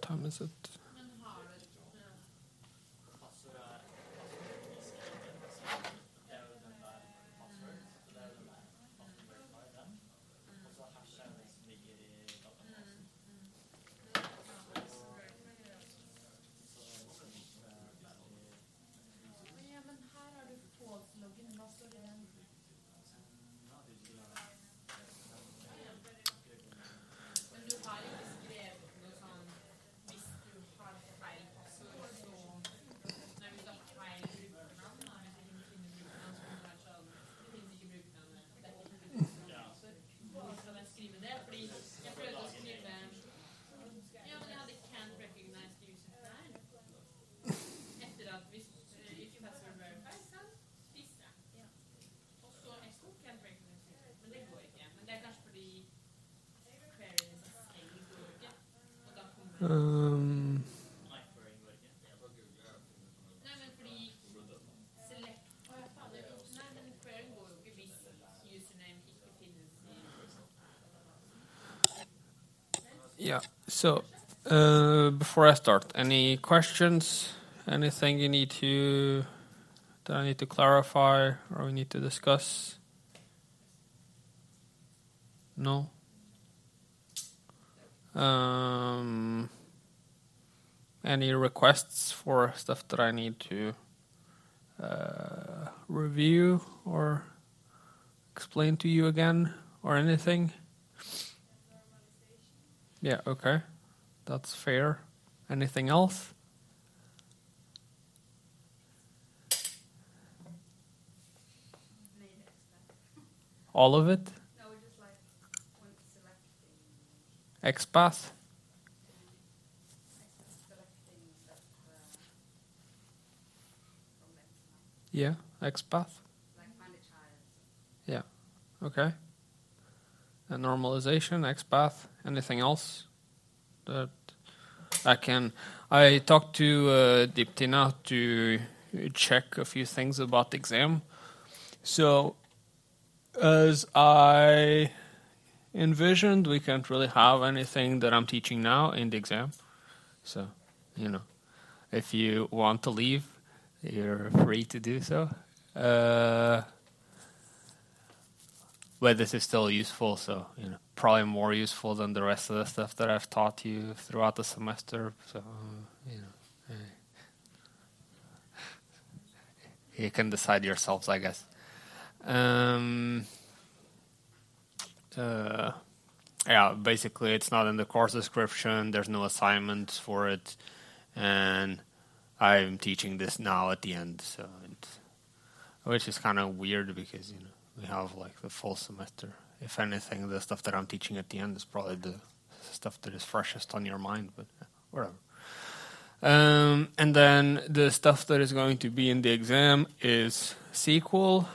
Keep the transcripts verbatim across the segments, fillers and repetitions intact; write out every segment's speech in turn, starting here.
time is it? Um, yeah, so uh, before I start, any questions? Anything you need to that I need to clarify or we need to discuss? No? Um, any requests for stuff that I need to uh, review or explain to you again or anything? Yeah, okay. That's fair. Anything else? All of it? No, just like when selecting. XPath? Selecting stuff uh, from XPath. Yeah, XPath. Like find a child. Yeah, okay. And normalization, XPath. Anything else that I can? I talked to uh, Diptina to check a few things about the exam. So, as I envisioned, we can't really have anything that I'm teaching now in the exam. So, you know, if you want to leave, you're free to do so. Uh, but this is still useful, so, you know, probably more useful than the rest of the stuff that I've taught you throughout the semester. So, uh, you know, uh, you can decide yourselves, I guess. Um, uh, yeah, basically it's not in the course description, there's no assignments for it, and I'm teaching this now at the end, so it's, which is kind of weird because, you know, we have like the full semester. If anything, the stuff that I'm teaching at the end is probably the stuff that is freshest on your mind, but whatever. Um, and then the stuff that is going to be in the exam is S Q L,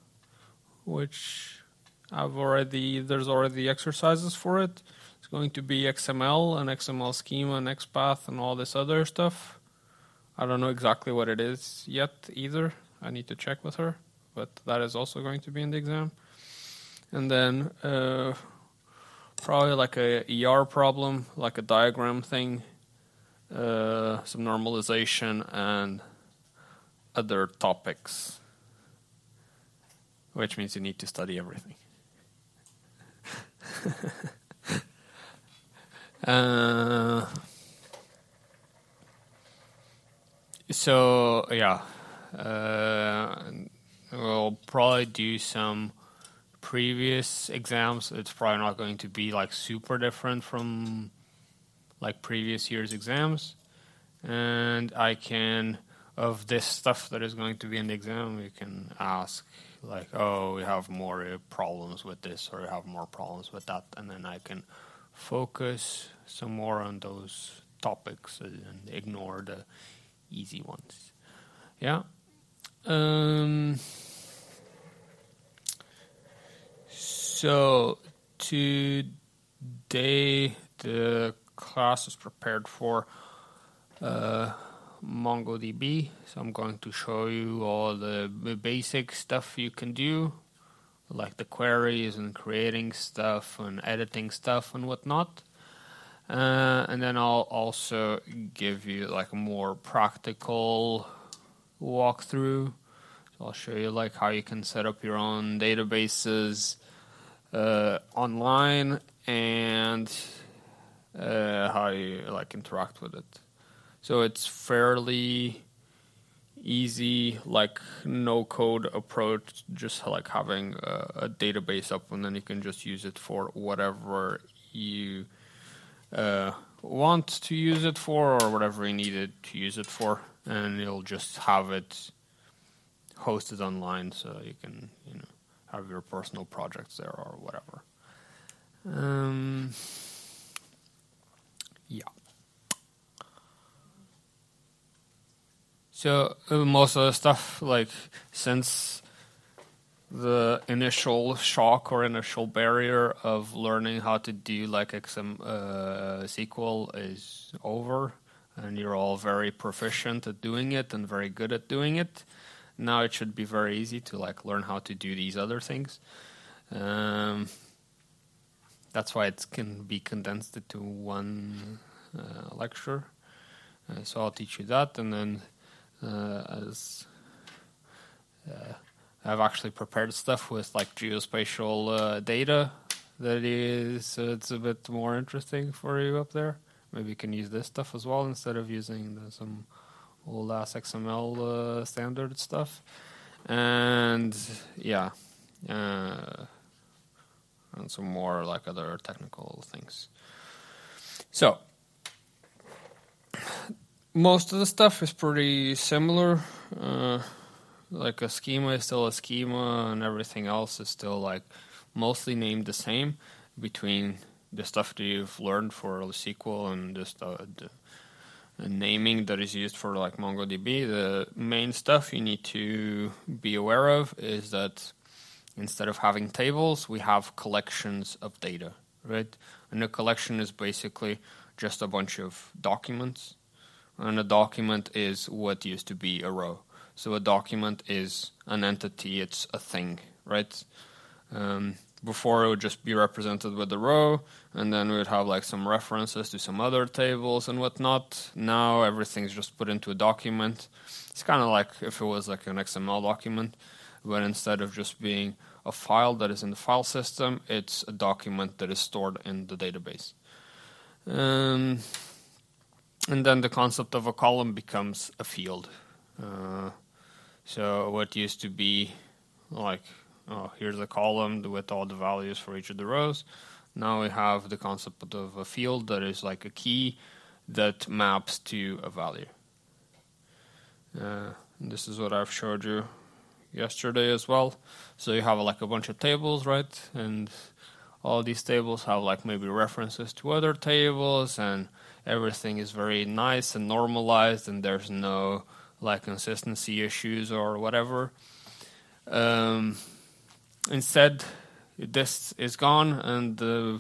which I've already, there's already exercises for it. It's going to be X M L and X M L schema and XPath and all this other stuff. I don't know exactly what it is yet either. I need to check with her, but that is also going to be in the exam. And then uh, probably like a E R problem, like a diagram thing, uh, some normalization and other topics, which means you need to study everything. uh, so, yeah, uh, we'll probably do some previous exams. It's probably not going to be like super different from like previous year's exams. And I can, of this stuff that is going to be in the exam, you can ask like, oh, we have more uh, problems with this or we have more problems with that. And then I can focus some more on those topics and ignore the easy ones. Yeah. Um, so today the class is prepared for uh, MongoDB, so I'm going to show you all the basic stuff you can do, like the queries and creating stuff and editing stuff and whatnot. Uh, and then I'll also give you like a more practical walkthrough. So I'll show you like how you can set up your own databases uh, online and uh, how you like interact with it. So it's fairly easy, like no code approach, just like having a, a database up and then you can just use it for whatever you uh, want to use it for or whatever you need it to use it for, and you'll just have it hosted online so you can, you know, have your personal projects there or whatever. Um, yeah. So uh, most of the stuff, like since the initial shock or initial barrier of learning how to do like X M uh, S Q L is over, and you're all very proficient at doing it and very good at doing it, now it should be very easy to like learn how to do these other things. Um, that's why it can be condensed into one uh, lecture. Uh, so I'll teach you that, and then uh, as uh, I've actually prepared stuff with like geospatial uh, data that is, so it's a bit more interesting for you up there. Maybe you can use this stuff as well instead of using the, some old ass X M L uh, standard stuff. And yeah, uh, and some more like other technical things. So most of the stuff is pretty similar. Uh, like a schema is still a schema, and everything else is still like mostly named the same between the stuff that you've learned for S Q L and just uh, the, the naming that is used for like MongoDB. The main stuff you need to be aware of is that instead of having tables, we have collections of data, right? And a collection is basically just a bunch of documents. And a document is what used to be a row. So a document is an entity, it's a thing, right? Um, before it would just be represented with a row, and then we would have like some references to some other tables and whatnot. Now everything's just put into a document. It's kind of like if it was like an X M L document, but instead of just being a file that is in the file system, it's a document that is stored in the database. Um, and then the concept of a column becomes a field. Uh, so what used to be like, oh, here's a column with all the values for each of the rows. Now we have the concept of a field that is like a key that maps to a value. Uh, this is what I've showed you yesterday as well. So you have like a bunch of tables, right? And all these tables have like maybe references to other tables, and everything is very nice and normalized, and there's no like consistency issues or whatever. Um, instead, this is gone, and the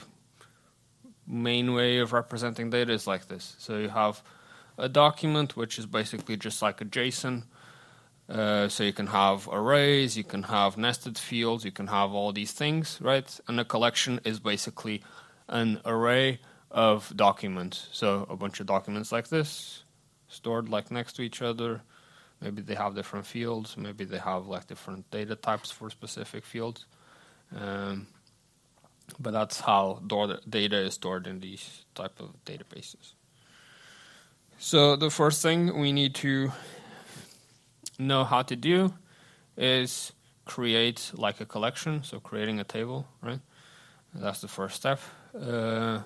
main way of representing data is like this. So you have a document, which is basically just like a JSON. Uh, so you can have arrays, you can have nested fields, you can have all these things, right? And a collection is basically an array of documents. So a bunch of documents like this, stored like next to each other. Maybe they have different fields. Maybe they have like different data types for specific fields. Um, but that's how data is stored in these type of databases. So the first thing we need to know how to do is create like a collection. So creating a table, right? That's the first step. Uh,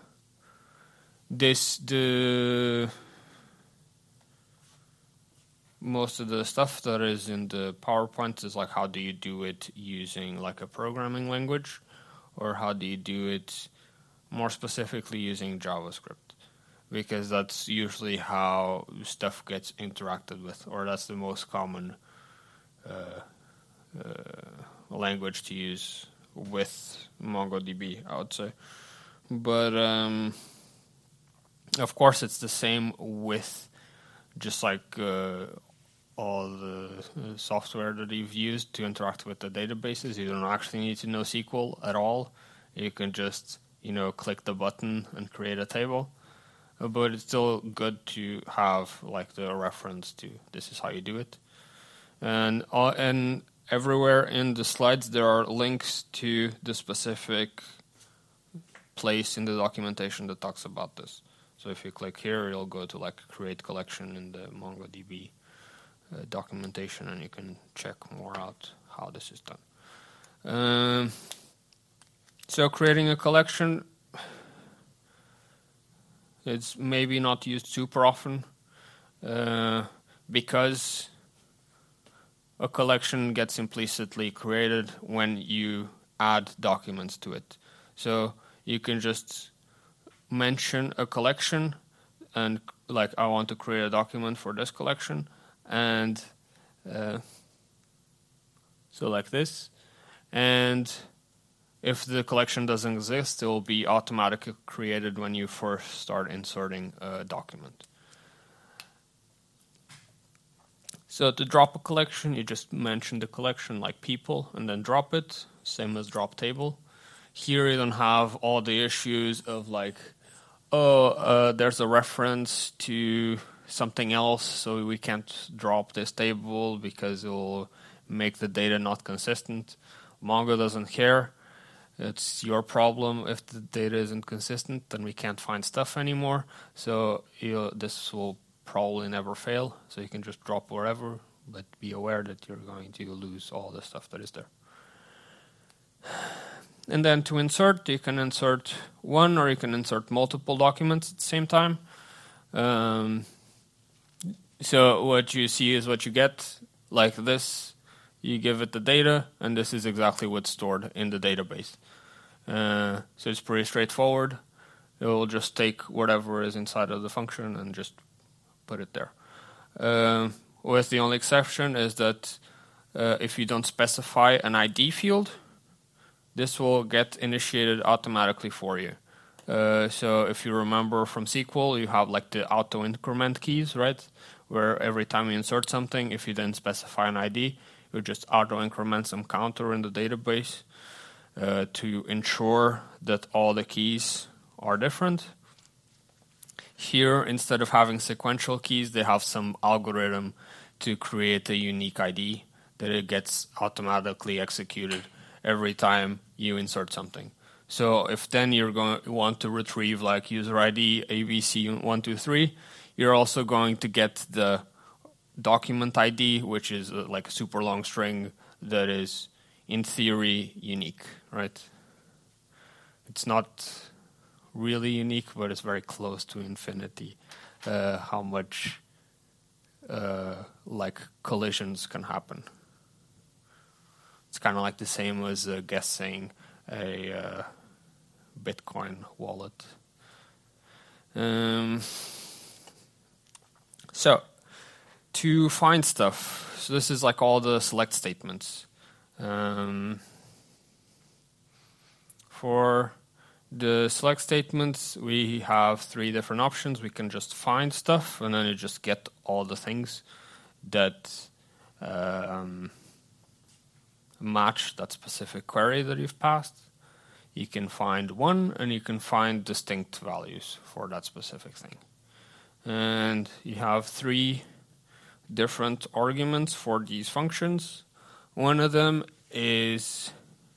this the most of the stuff that is in the PowerPoint is like how do you do it using like a programming language, or how do you do it more specifically using JavaScript, because that's usually how stuff gets interacted with, or that's the most common uh, uh, language to use with MongoDB, I would say. But um, of course, it's the same with just like uh, all the software that you've used to interact with the databases. You don't actually need to know S Q L at all. You can just, you know, click the button and create a table. uh, but it's still good to have like the reference to this is how you do it. And uh, and everywhere in the slides there are links to the specific place in the documentation that talks about this. So if you click here, you'll go to like create collection in the MongoDB uh, documentation, and you can check more out how this is done. Um, so creating a collection, it's maybe not used super often uh, because a collection gets implicitly created when you add documents to it. So you can just mention a collection and like I want to create a document for this collection, and uh, so like this. And if the collection doesn't exist, it will be automatically created when you first start inserting a document. So to drop a collection, you just mention the collection like people and then drop it, same as drop table. Here you don't have all the issues of like, oh, uh, there's a reference to something else, so we can't drop this table because it will make the data not consistent. Mongo doesn't care. It's your problem if the data isn't consistent, then we can't find stuff anymore. So you know, this will probably never fail. So you can just drop wherever, but be aware that you're going to lose all the stuff that is there. And then to insert, you can insert one or you can insert multiple documents at the same time. Um, so what you see is what you get, like this. You give it the data, and this is exactly what's stored in the database. Uh, so it's pretty straightforward. It will just take whatever is inside of the function and just put it there. Uh, with the only exception is that uh, if you don't specify an I D field, this will get initiated automatically for you. Uh, so if you remember from S Q L, you have like the auto increment keys, right? Where every time you insert something, if you then specify an I D, you just auto increment some counter in the database uh, to ensure that all the keys are different. Here, instead of having sequential keys, they have some algorithm to create a unique I D that it gets automatically executed every time you insert something. So if then you're going to want to retrieve like user I D A B C one two three, you're also going to get the document I D, which is uh, like a super long string that is in theory unique, right? It's not really unique, but it's very close to infinity. Uh, how much uh, like collisions can happen? It's kind of like the same as uh, guessing a uh, Bitcoin wallet. Um, so to find stuff, so this is like all the select statements. Um, for the select statements, we have three different options. We can just find stuff, and then you just get all the things that uh, um, match that specific query that you've passed. You can find one, and you can find distinct values for that specific thing. And you have three different arguments for these functions. One of them is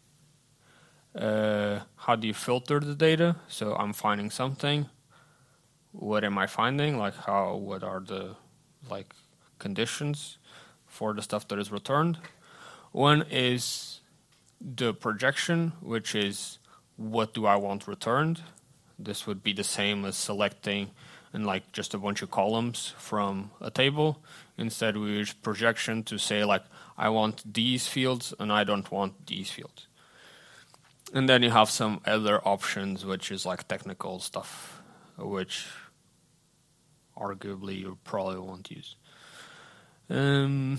uh, how do you filter the data? So I'm finding something. What am I finding? Like how? What are the like conditions for the stuff that is returned? One is the projection, which is what do I want returned? This would be the same as selecting and like just a bunch of columns from a table. Instead, we use projection to say like, I want these fields and I don't want these fields. And then you have some other options, which is like technical stuff, which arguably you probably won't use. Um,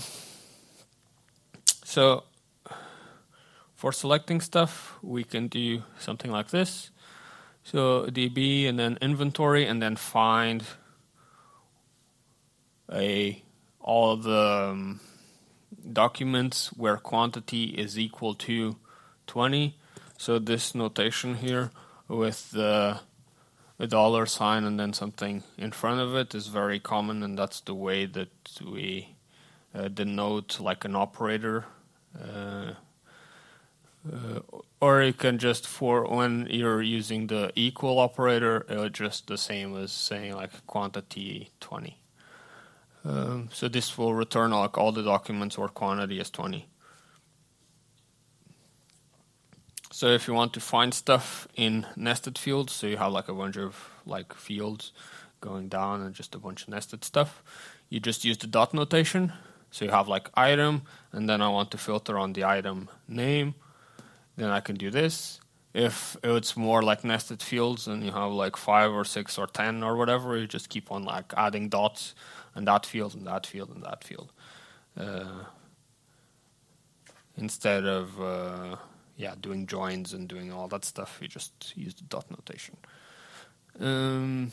so for selecting stuff, we can do something like this. So D B and then inventory and then find a all the um, documents where quantity is equal to twenty. So this notation here with the a dollar sign and then something in front of it is very common, and that's the way that we uh, denote like an operator. Uh, uh, or you can just, for when you're using the equal operator, it's just the same as saying like quantity twenty. Um, so this will return like all the documents or quantity as twenty. So if you want to find stuff in nested fields, so you have like a bunch of like fields going down and just a bunch of nested stuff, you just use the dot notation. So you have like item, and then I want to filter on the item name. Then I can do this. If it's more like nested fields and you have like five or six or ten or whatever, you just keep on like adding dots and that field and that field and that field. Uh, instead of... Uh, Yeah, doing joins and doing all that stuff, we just use the dot notation. Um,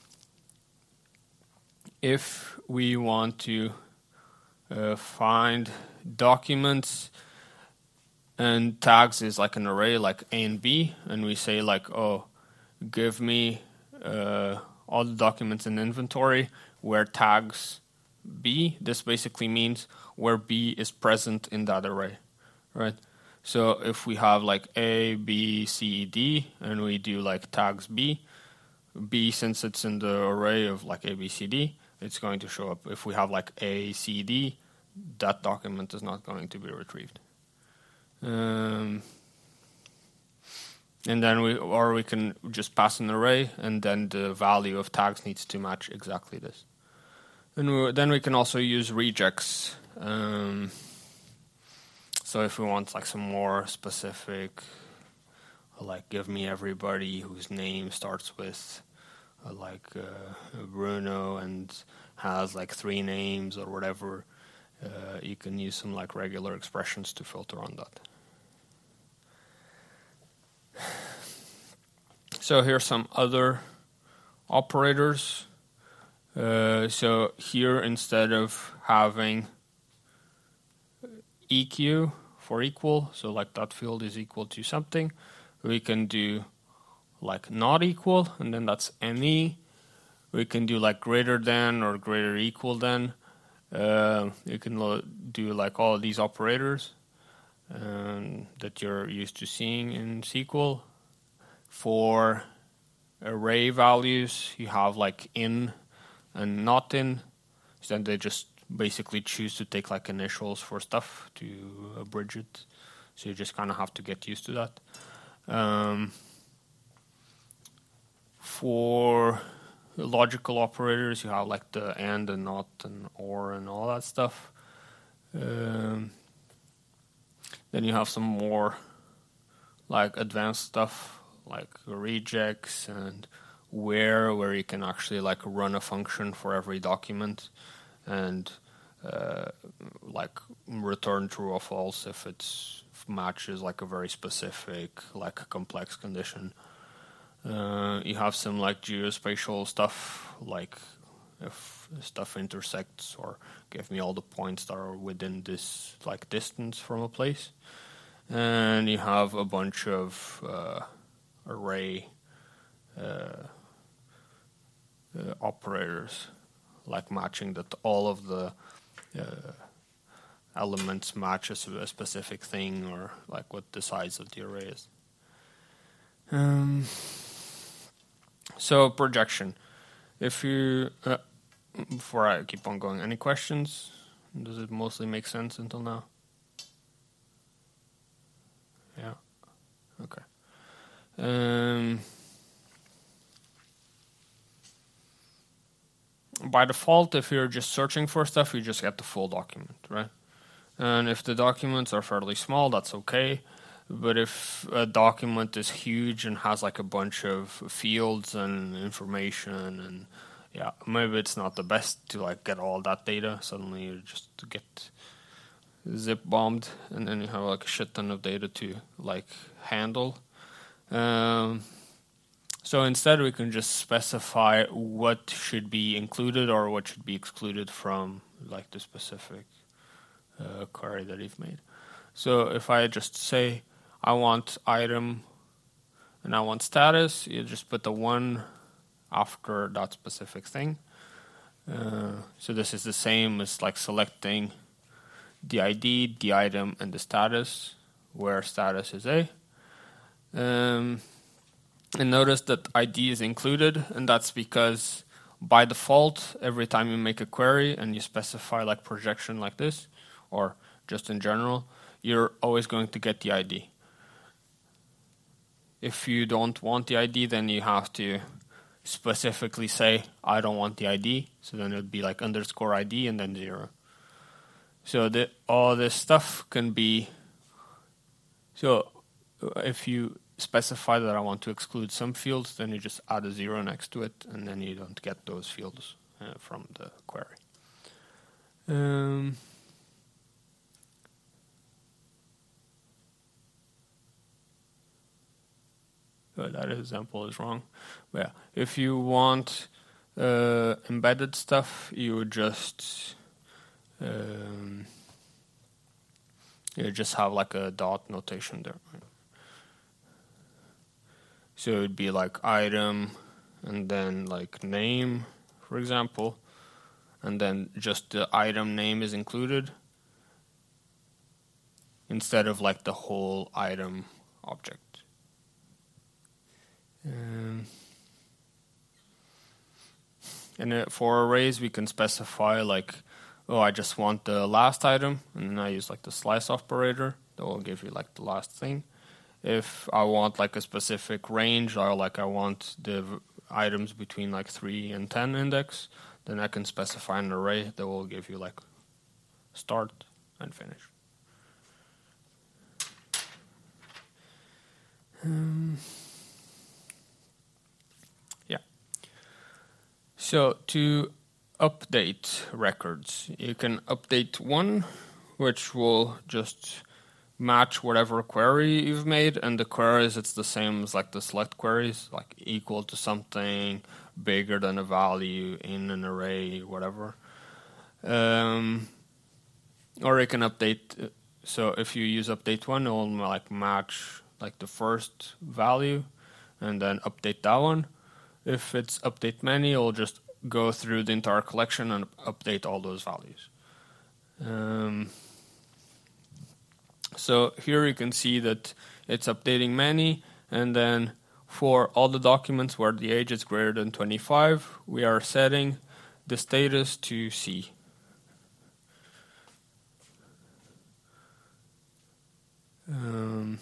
if we want to uh, find documents, and tags is like an array like A and B, and we say like, oh, give me uh, all the documents in inventory where tags B. This basically means where B is present in that array, right? So if we have like A, B, C, D, and we do like tags B, B, since it's in the array of like A, B, C, D, it's going to show up. If we have like A, C, D, that document is not going to be retrieved. Um, and then we, or we can just pass an array, and then the value of tags needs to match exactly this. And we, then we can also use regex. Um, So if we want like some more specific, like give me everybody whose name starts with uh, like uh, Bruno and has like three names or whatever, uh, you can use some like regular expressions to filter on that. So here's some other operators. Uh, so here, instead of having E Q for equal, so like that field is equal to something, we can do like not equal, and then that's any. We can do like greater than or greater equal than. Uh, you can do like all of these operators um, that you're used to seeing in S Q L. For array values, you have like in and not in. So then they just basically choose to take like initials for stuff to abridge it. So you just kind of have to get used to that. Um, for logical operators, you have like the and and not and or and all that stuff. Um, then you have some more like advanced stuff like regex and where, where you can actually like run a function for every document and uh, like return true or false if it's if matches like a very specific like a complex condition. Uh, you have some like geospatial stuff, like if stuff intersects or give me all the points that are within this like distance from a place. And you have a bunch of uh, array uh, uh, operators, like matching that all of the uh, elements matches a specific thing, or like what the size of the array is. Um, so projection. If you, uh, before I keep on going, any questions? Does it mostly make sense until now? Yeah. Okay. Um, by default, if you're just searching for stuff, you just get the full document, right? And if the documents are fairly small, that's okay. But if a document is huge and has like a bunch of fields and information, and yeah, maybe it's not the best to like get all that data. Suddenly you just get zip bombed, and then you have like a shit ton of data to like handle. Um, so instead we can just specify what should be included or what should be excluded from like the specific uh, query that you've made. So if I just say I want item and I want status, you just put the one after that specific thing. Uh, so this is the same as like selecting the I D, the item, and the status, where status is A. Um, and notice that I D is included, and that's because by default, every time you make a query and you specify like projection like this, or just in general, you're always going to get the I D. If you don't want the I D, then you have to specifically say, I don't want the I D. So then it would be like underscore I D and then zero. So the, all this stuff can be, so if you specify that I want to exclude some fields, then you just add a zero next to it, and then you don't get those fields uh, from the query. Um, oh, that example is wrong. But yeah, if you want uh, embedded stuff, you would just um, you just have like a dot notation there. So it would be like item and then like name, for example, and then just the item name is included instead of like the whole item object. Um, and uh, for arrays, we can specify like, oh, I just want the last item, and then I use like the slice operator that will give you like the last thing. If I want like a specific range, or like I want the v- items between like three and ten index, then I can specify an array that will give you like start and finish. Um, yeah. So to update records, you can update one, which will just match whatever query you've made, and the queries, it's the same as like the select queries, like equal to something, bigger than a value in an array, whatever. Um, or you can update, so if you use update one, it will like match like the first value and then update that one. If it's update many, it'll just go through the entire collection and update all those values. Um, So here you can see that it's updating many, and then for all the documents where the age is greater than twenty-five, we are setting the status to C. Um,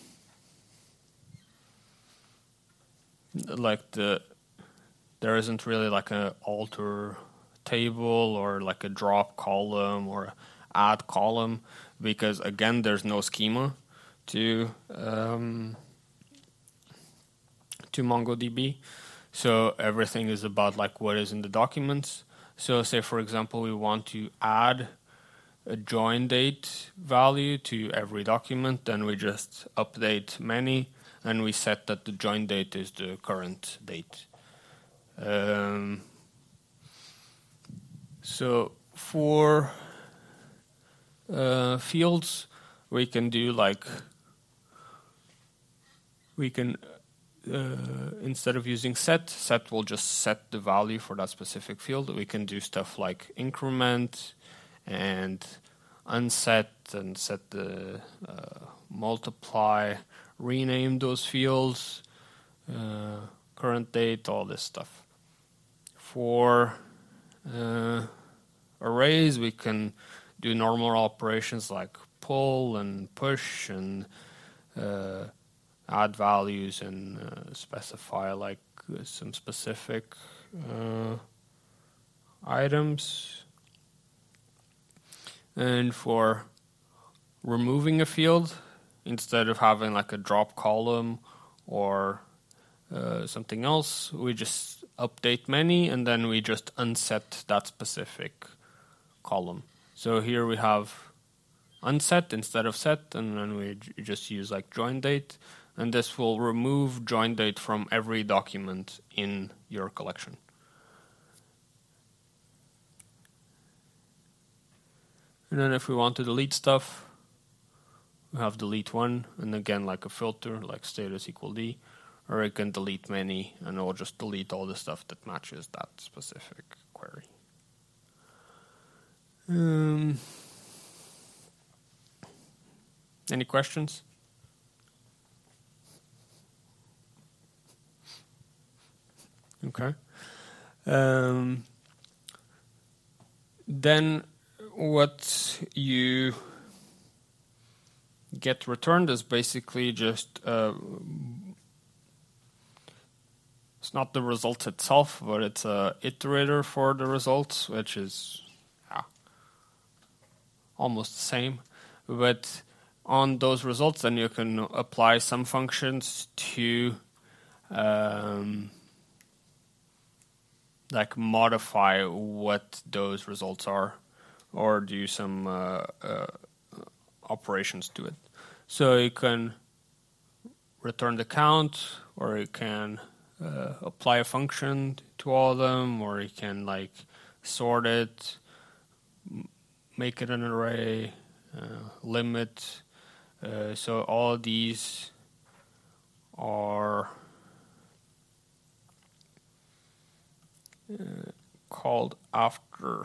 like the, there isn't really like an alter table or like a drop column or add column, because again there's no schema to um, to MongoDB, so everything is about like what is in the documents. So say for example we want to add a join date value to every document, then we just update many and we set that the join date is the current date. Um, so for Uh, fields, we can do like, we can, uh, instead of using set, set will just set the value for that specific field. We can do stuff like increment and unset and set the uh, multiply, rename those fields, uh, current date, all this stuff. For uh, arrays, we can do normal operations like pull and push and uh, add values and uh, specify like uh, some specific uh, items. And for removing a field, instead of having like a drop column or uh, something else, we just update many and then we just unset that specific column. So here we have unset instead of set, and then we j- just use like join date, and this will remove join date from every document in your collection. And then if we want to delete stuff, we have delete one, and again like a filter, like status equal D, or it can delete many, and it will just delete all the stuff that matches that specific query. Um, any questions? Okay. Um, then what you get returned is basically just uh, it's not the result itself, but it's a iterator for the results, which is yeah, almost the same. But on those results, then you can apply some functions to um, like modify what those results are, or do some uh, uh, operations to it. So you can return the count, or you can uh, apply a function to all of them, or you can like sort it, make it an array, uh, limit. Uh, so all of these are uh, called after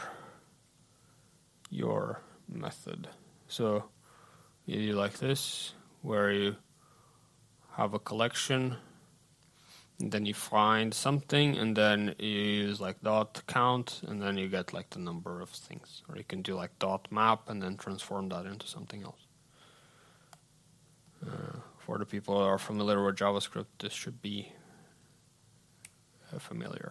your method. So you do like this, where you have a collection, and then you find something, and then you use like dot count, and then you get like the number of things. Or you can do like dot map and then transform that into something else. Uh, for the people that are familiar with JavaScript, this should be uh, familiar.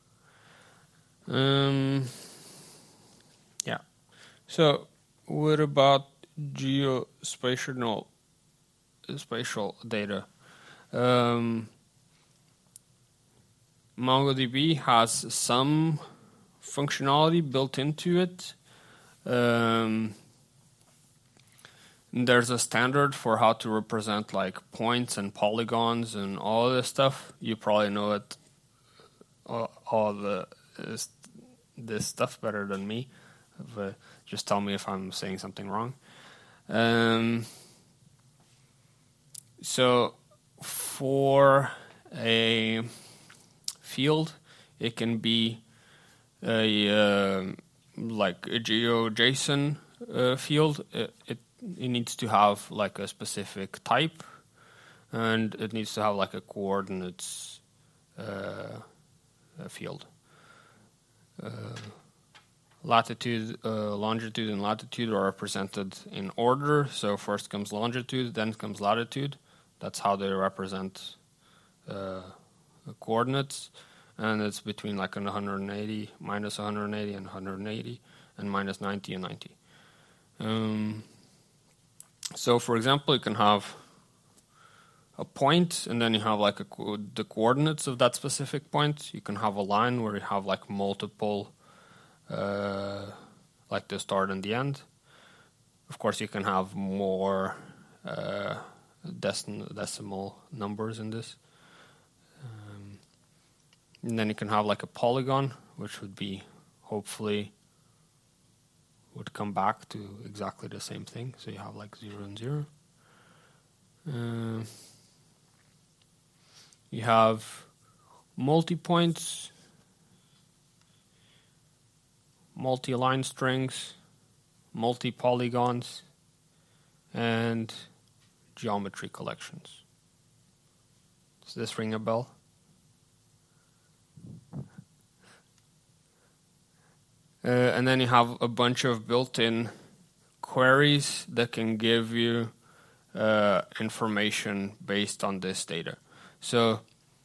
Um, yeah. So what about geospatial spatial data? Um, MongoDB has some functionality built into it. Um, there's a standard for how to represent like points and polygons and all this stuff. You probably know it, all, all the this, this stuff better than me. But just tell me if I'm saying something wrong. Um, so for a field, it can be a uh, like a GeoJSON uh, field. It, it it needs to have like a specific type, and it needs to have like a coordinates uh, a field. Uh, latitude, uh, longitude, and latitude are represented in order. So first comes longitude, then comes latitude. That's how they represent uh, the coordinates. And it's between like one hundred eighty, minus one hundred eighty, and one hundred eighty, and minus ninety and ninety. Um, so for example, you can have a point, and then you have like a co the coordinates of that specific point. You can have a line where you have like multiple, uh, like the start and the end. Of course, you can have more uh, deci decimal numbers in this. Um, and then you can have like a polygon, which would be hopefully would come back to exactly the same thing. So you have like zero and zero. Uh, you have multi-points, multi-line strings, multi-polygons, and geometry collections. Does this ring a bell? Uh, and then you have a bunch of built-in queries that can give you uh, information based on this data. So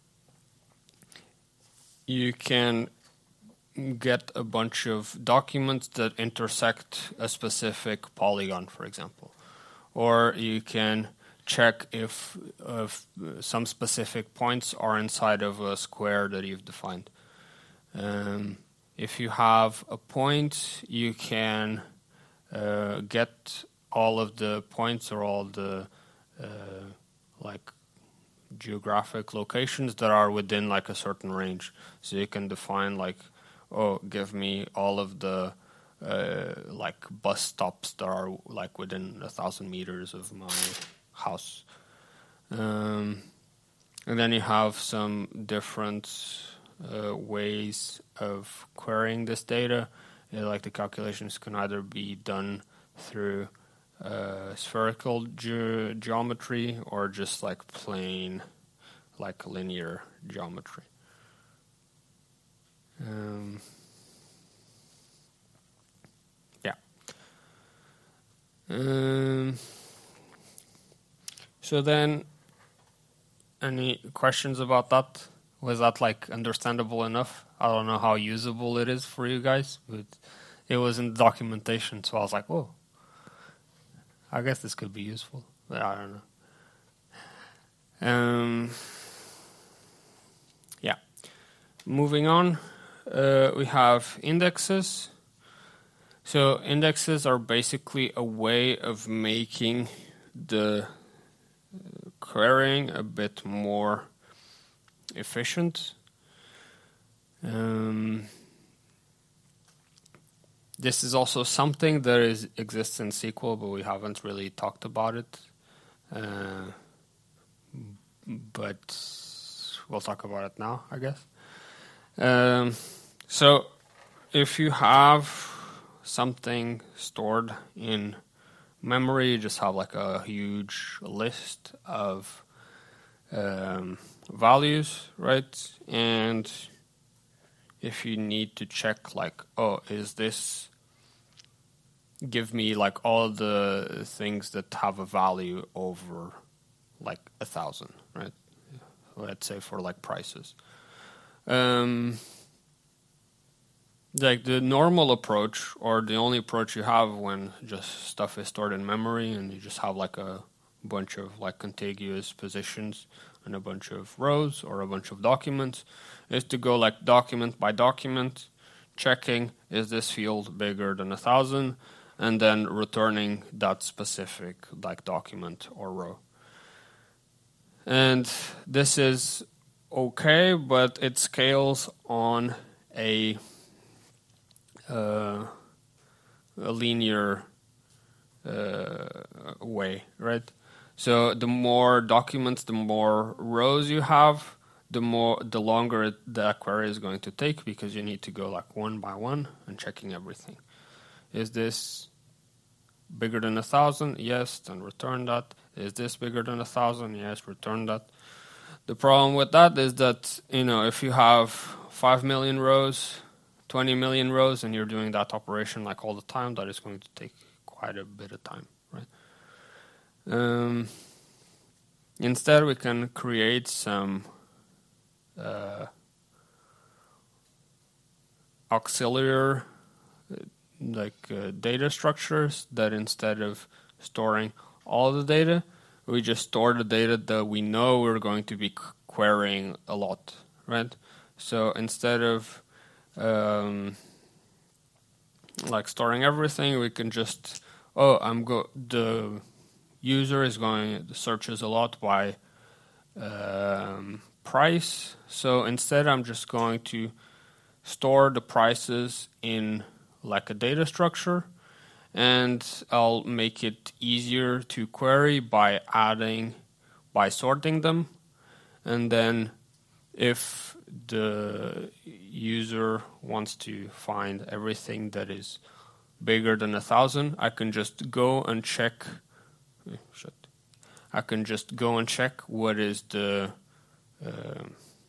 you can get a bunch of documents that intersect a specific polygon, for example. Or you can check if, if some specific points are inside of a square that you've defined. Um, If you have a point, you can uh, get all of the points or all the uh, like geographic locations that are within like a certain range. So you can define like, oh, give me all of the uh, like bus stops that are like within a thousand meters of my house. Um, And then you have some different uh, ways of querying this data. Uh, like the calculations can either be done through uh, spherical ge- geometry or just like plain, like linear geometry. Um, yeah. Um, so then, any questions about that? Was that like understandable enough? I don't know how usable it is for you guys, but it was in documentation, so I was like, "Whoa, I guess this could be useful." But I don't know. Um, yeah. Moving on, uh, we have indexes. So indexes are basically a way of making the querying a bit more efficient. Um, this is also something that is exists in S Q L, but we haven't really talked about it. Uh, but we'll talk about it now, I guess. Um, so if you have something stored in memory, you just have like a huge list of um, values, right? And if you need to check like, oh, is this give me like all the things that have a value over like a thousand, right? Let's say for like prices. Um, like the normal approach, or the only approach you have when just stuff is stored in memory and you just have like a bunch of like contiguous positions and a bunch of rows or a bunch of documents, is to go like document by document, checking is this field bigger than a thousand, and then returning that specific like document or row. And this is okay, but it scales on a uh, a linear uh, way, right? So the more documents, the more rows you have, the more the longer it, the query is going to take, because you need to go like one by one and checking everything. Is this bigger than a thousand? Yes, then return that. Is this bigger than a thousand? Yes, return that. The problem with that is that, you know, if you have five million rows, twenty million rows, and you're doing that operation like all the time, that is going to take quite a bit of time, right? Um, instead, we can create some uh, auxiliary like uh, data structures that instead of storing all the data, we just store the data that we know we're going to be querying a lot, right? So instead of um, like storing everything, we can just, oh, I'm go the user is going searches a lot by um, price. So instead, I'm just going to store the prices in like a data structure, and I'll make it easier to query by adding, by sorting them. And then if the user wants to find everything that is bigger than a thousand, I can just go and check. Shit. I can just go and check what is the uh,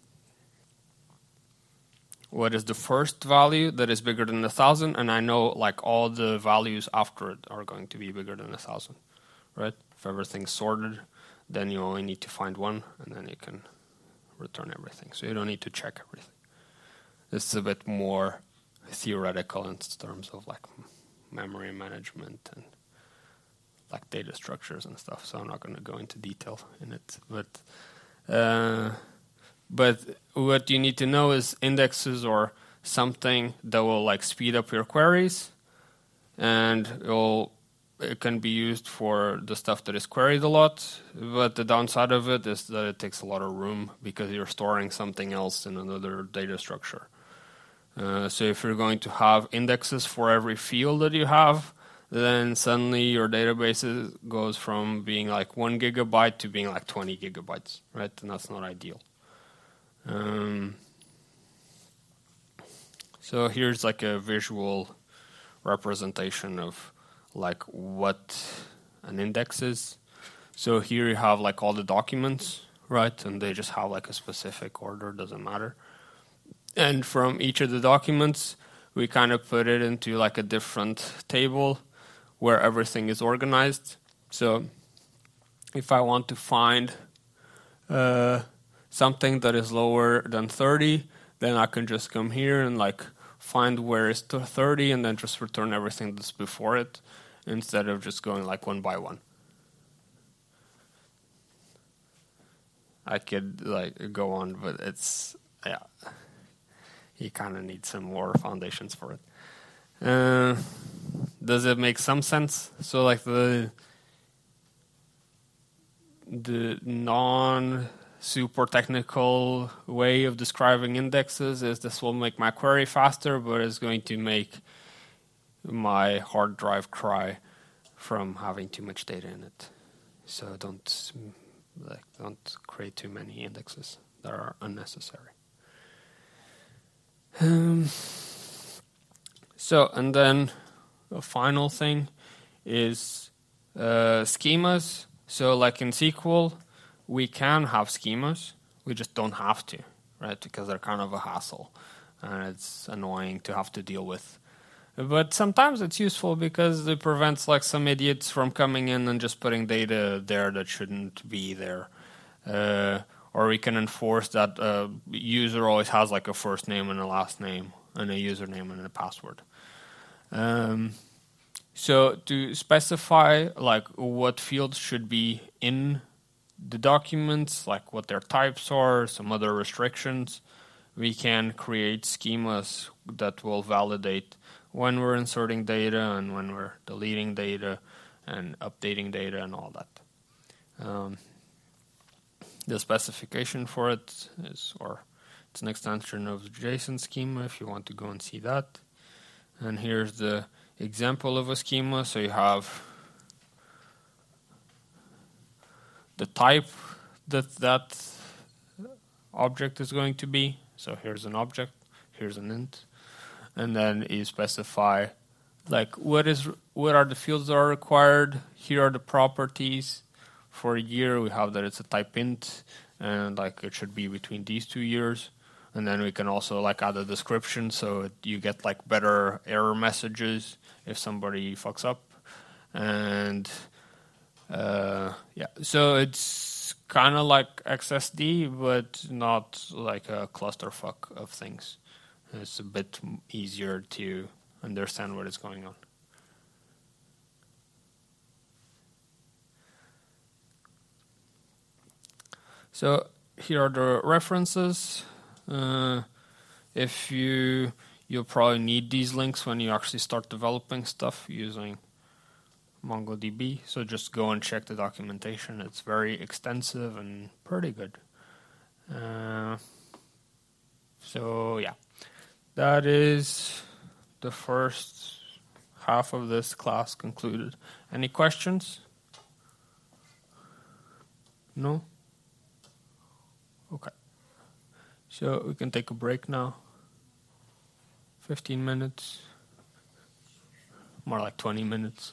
what is the first value that is bigger than a thousand, and I know like all the values after it are going to be bigger than a thousand, right? If everything's sorted, then you only need to find one, and then you can return everything. So you don't need to check everything. This is a bit more theoretical in terms of like memory management and like data structures and stuff. So I'm not going to go into detail in it, but uh, but what you need to know is indexes are something that will like speed up your queries, and it will it can be used for the stuff that is queried a lot, but the downside of it is that it takes a lot of room because you're storing something else in another data structure. Uh, so if you're going to have indexes for every field that you have, then suddenly your database is, goes from being like one gigabyte to being like twenty gigabytes, right? And that's not ideal. Um, so here's like a visual representation of like what an index is. So here you have like all the documents, right? And they just have like a specific order, doesn't matter. And from each of the documents, we kind of put it into like a different table where everything is organized. So if I want to find uh, something that is lower than thirty, then I can just come here and like find where is thirty and then just return everything that's before it instead of just going like one by one. I could like go on, but it's, yeah, you kind of need some more foundations for it. Uh, does it make some sense? So like the the non super technical way of describing indexes is this will make my query faster, but it's going to make my hard drive cry from having too much data in it. So don't like don't create too many indexes that are unnecessary. Um, so and then the final thing is uh, schemas. So like in S Q L, we can have schemas. We just don't have to, right? Because they're kind of a hassle and it's annoying to have to deal with. But sometimes it's useful because it prevents like some idiots from coming in and just putting data there that shouldn't be there. Uh, or we can enforce that a user always has like a first name and a last name and a username and a password. Um, so to specify like what fields should be in the documents, like what their types are, some other restrictions, we can create schemas that will validate when we're inserting data and when we're deleting data and updating data and all that. Um, the specification for it is, or it's an extension of the JSON schema if you want to go and see that. And here's the example of a schema. So you have the type that that object is going to be. So here's an object, here's an int. And then you specify like what is what are the fields that are required. Here are the properties. For a year, we have that it's a type int, and like it should be between these two years. And then we can also like add a description, so it, you get like better error messages if somebody fucks up. And uh, yeah, so it's kind of like X S D, but not like a clusterfuck of things. It's a bit easier to understand what is going on. So here are the references. Uh, if you, you'll probably need these links when you actually start developing stuff using MongoDB. So just go and check the documentation. It's very extensive and pretty good. Uh, so yeah. That is the first half of this class concluded. Any questions? No? Okay. So we can take a break now. fifteen minutes. More like twenty minutes.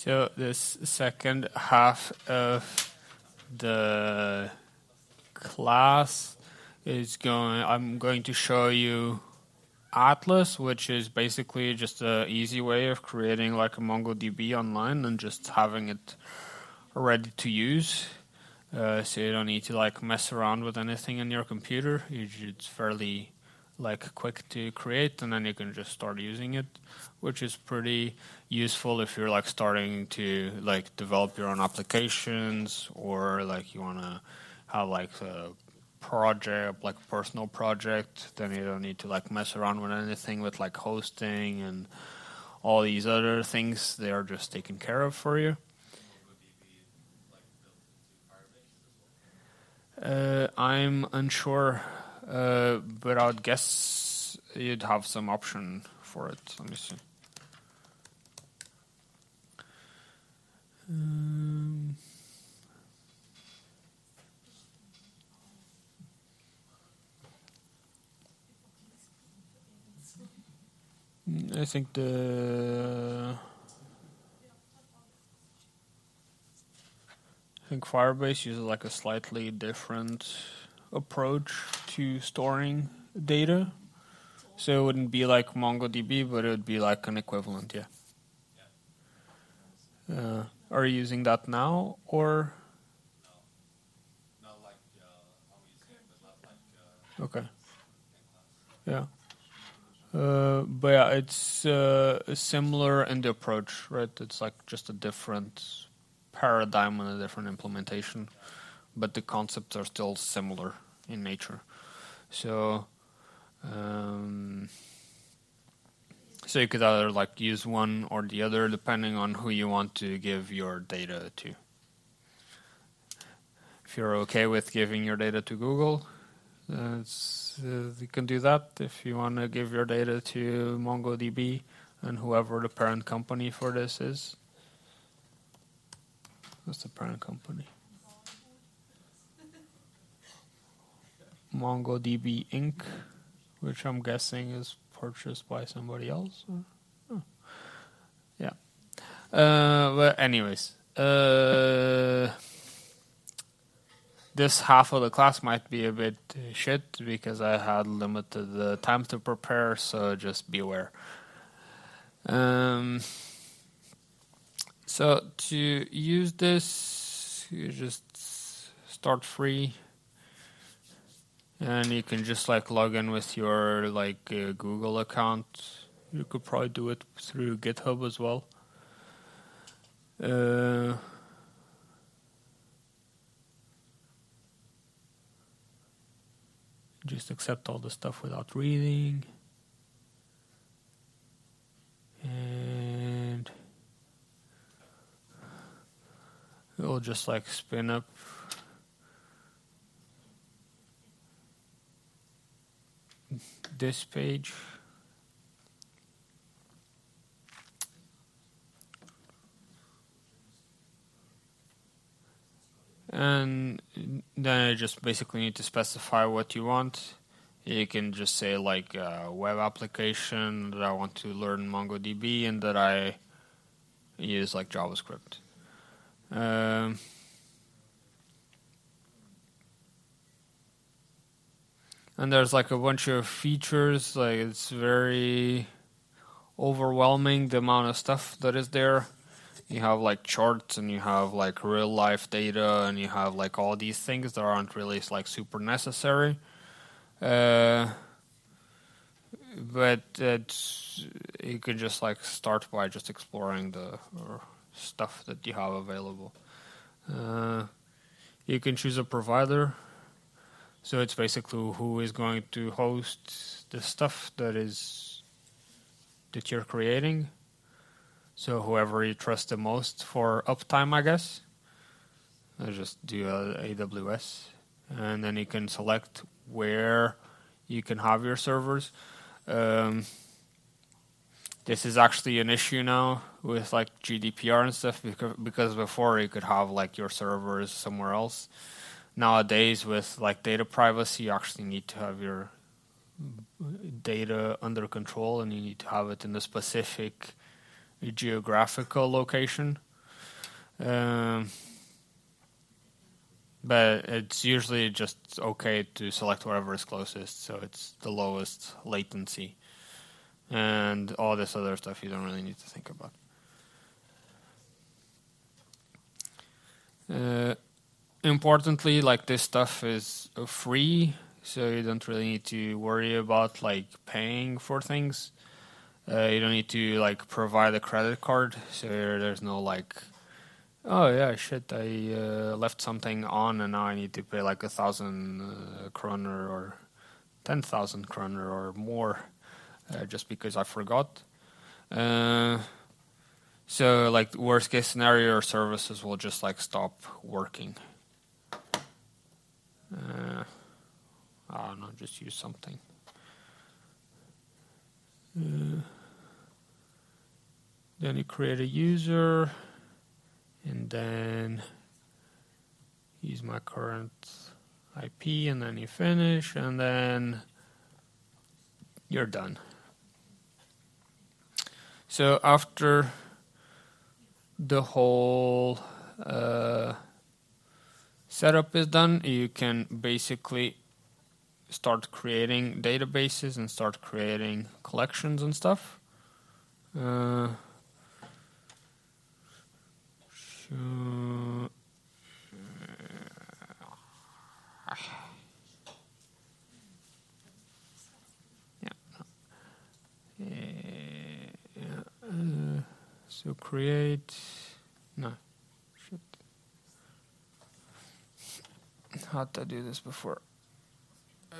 So this second half of the class is going, I'm going to show you Atlas, which is basically just an easy way of creating like a MongoDB online and just having it ready to use. Uh, so you don't need to like mess around with anything in your computer. It's fairly like quick to create, and then you can just start using it, which is pretty useful if you're like starting to like develop your own applications, or like you want to have like a project, like a personal project. Then you don't need to like mess around with anything with like hosting and all these other things. They are just taken care of for you. Uh, I'm unsure, uh, but I would guess you'd have some option for it. Let me see. Um, I think the I think Firebase uses like a slightly different approach to storing data. So it wouldn't be like MongoDB, but it would be like an equivalent, yeah. Uh, are you using that now, or? No, not like uh, I'm using it, but not like. Uh, okay. Yeah. Uh, but yeah, it's uh, similar in the approach, right? It's like just a different paradigm and a different implementation, but the concepts are still similar in nature. So, um, so you could either like use one or the other depending on who you want to give your data to. If you're okay with giving your data to Google, uh, it's, uh, you can do that. If you want to give your data to MongoDB and whoever the parent company for this is. What's the parent company? MongoDB Incorporated, which I'm guessing is purchased by somebody else. Or? Oh. Yeah. Uh, but anyways, uh, this half of the class might be a bit shit because I had limited the time to prepare, so just be aware. Um, so to use this, you just start free. And you can just like log in with your like uh, Google account. You could probably do it through GitHub as well. Uh, just accept all the stuff without reading. And it'll just like spin up this page. And then you just basically need to specify what you want. You can just say like a web application that I want to learn MongoDB and that I use like JavaScript. Um, And there's like a bunch of features, like it's very overwhelming the amount of stuff that is there. You have like charts and you have like real life data and you have like all these things that aren't really like super necessary. Uh, but it's, you could just like start by just exploring the or stuff that you have available. Uh, you can choose a provider. So it's basically who is going to host the stuff that is that you're creating. So whoever you trust the most for uptime, I guess. I just do a AWS, and then you can select where you can have your servers. Um, this is actually an issue now with like G D P R and stuff because because before you could have like your servers somewhere else. Nowadays, with like data privacy, you actually need to have your data under control, and you need to have it in a specific geographical location. Um, but it's usually just okay to select whatever is closest, so it's the lowest latency. And all this other stuff you don't really need to think about. Uh, importantly, like this stuff is free, so you don't really need to worry about like paying for things. Uh, you don't need to like provide a credit card, so there's no like, oh yeah, shit, I uh, left something on and now I need to pay like a thousand uh, kroner or ten thousand kroner or more uh, just because I forgot. Uh, so like worst case scenario, your services will just like stop working. Uh, I don't know, just use something. Uh, then you create a user, and then use my current I P, and then you finish, and then you're done. So after the whole uh, setup is done, you can basically start creating databases and start creating collections and stuff. Uh, so, yeah. Yeah. Uh, so create. No. Shit. How did I do this before? Uh,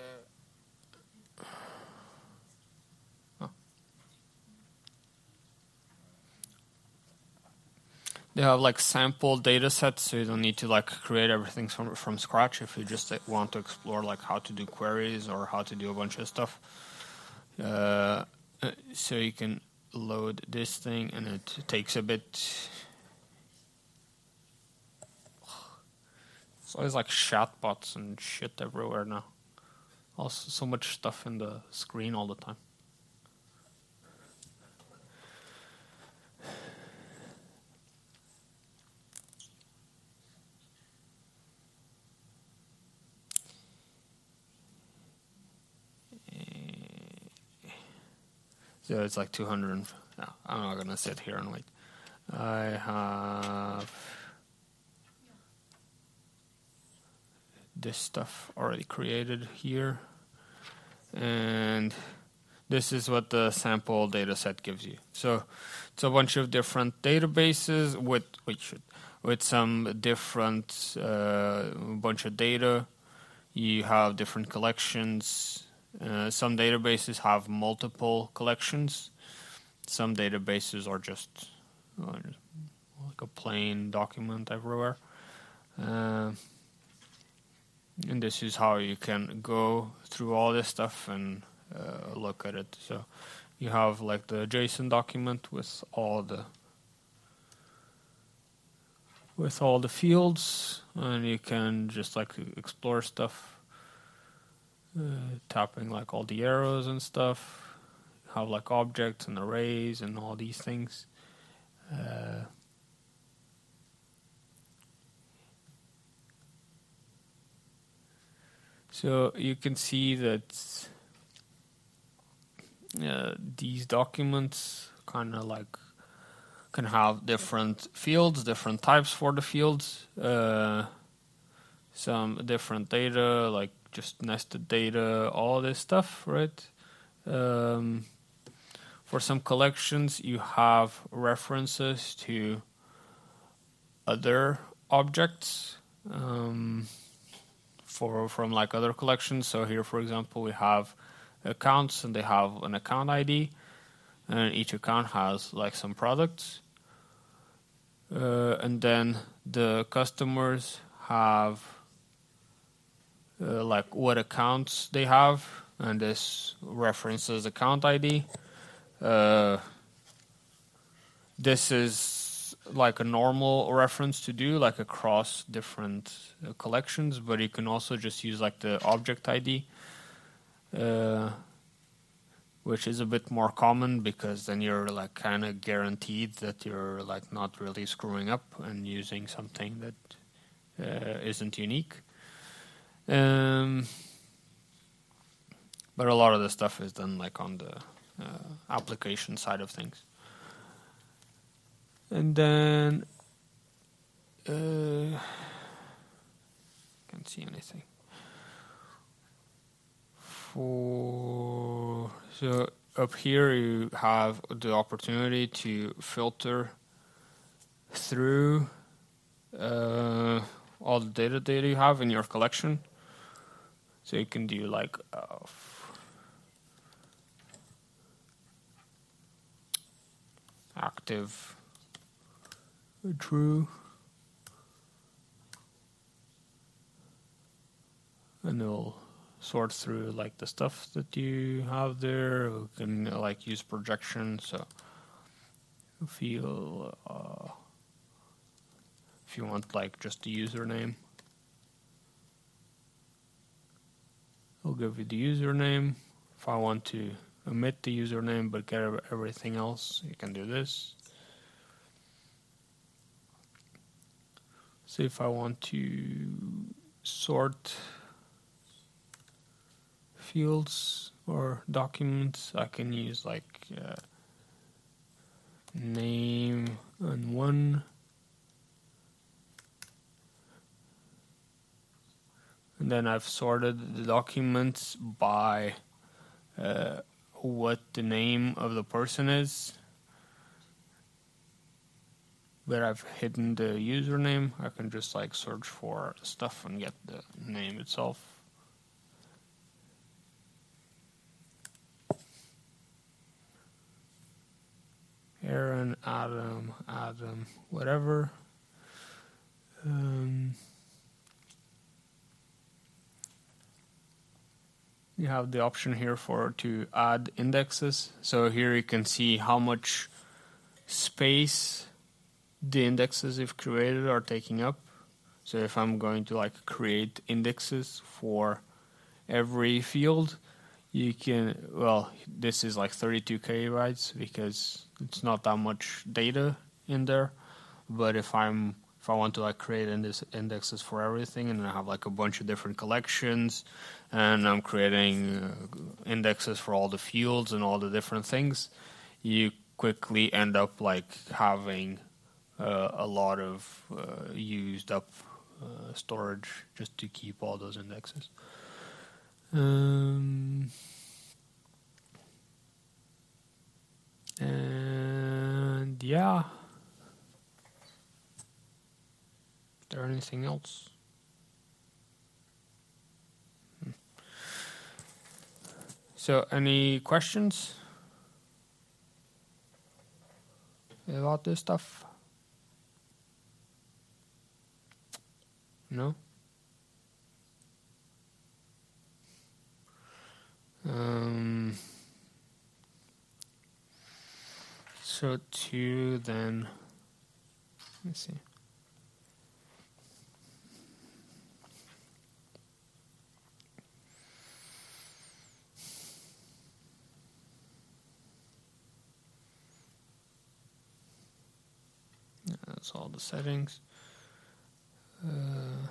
oh. They have like sample data sets, so you don't need to like create everything from from scratch if you just like, want to explore like how to do queries or how to do a bunch of stuff. Uh, so you can load this thing, and it takes a bit. It's always like chatbots and shit everywhere now. Also, so much stuff in the screen all the time. So it's like two hundred. No, I'm not gonna sit here and wait. I have this stuff already created here, and this is what the sample data set gives you. So it's a bunch of different databases with wait, shit, with some different uh, bunch of data. You have different collections. Uh, some databases have multiple collections. Some databases are just uh, like a plain document everywhere. Uh, and this is how you can go through all this stuff and uh, look at it. So you have like the JSON document with all the with all the fields, and you can just like explore stuff. Uh, tapping like all the arrows and stuff, have like objects and arrays and all these things. Uh, so you can see that uh, these documents kind of like can have different fields, different types for the fields, uh, some different data like just nested data, all this stuff, right? Um, for some collections, you have references to other objects um, for from like other collections. So here, for example, we have accounts, and they have an account I D, and each account has like some products. Uh, and then the customers have Uh, like what accounts they have, and this references account I D. Uh, this is like a normal reference to do, like across different uh, collections, but you can also just use like the object I D. Uh, which is a bit more common because then you're like kind of guaranteed that you're like not really screwing up and using something that uh, isn't unique. Um, but a lot of the stuff is done like on the uh, application side of things. And then uh, can't see anything. For so up here you have the opportunity to filter through uh, all the data data you have in your collection. So you can do like uh, active true, and it'll sort through like the stuff that you have there. We can uh, like use projection, so if you uh, if you want like just the username, it'll give you the username. If I want to omit the username but get everything else, you can do this. So if I want to sort fields or documents, I can use like uh, name and one, and then I've sorted the documents by uh, what the name of the person is, but I've hidden the username. I can just like search for stuff and get the name itself. Aaron, Adam, Adam, whatever. Um, you have the option here for to add indexes. So here you can see how much space the indexes you've created are taking up. So if I'm going to like create indexes for every field, you can, well, this is like thirty-two kilobytes because it's not that much data in there. But if I'm if I want to like create index indexes for everything, and I have like a bunch of different collections, and I'm creating uh, indexes for all the fields and all the different things, you quickly end up like having uh, a lot of uh, used up uh, storage just to keep all those indexes. Um, and yeah, is there anything else? Hmm. So, any questions about this stuff? No? Um, so to then, let's see. Yeah, that's all the settings. Uh,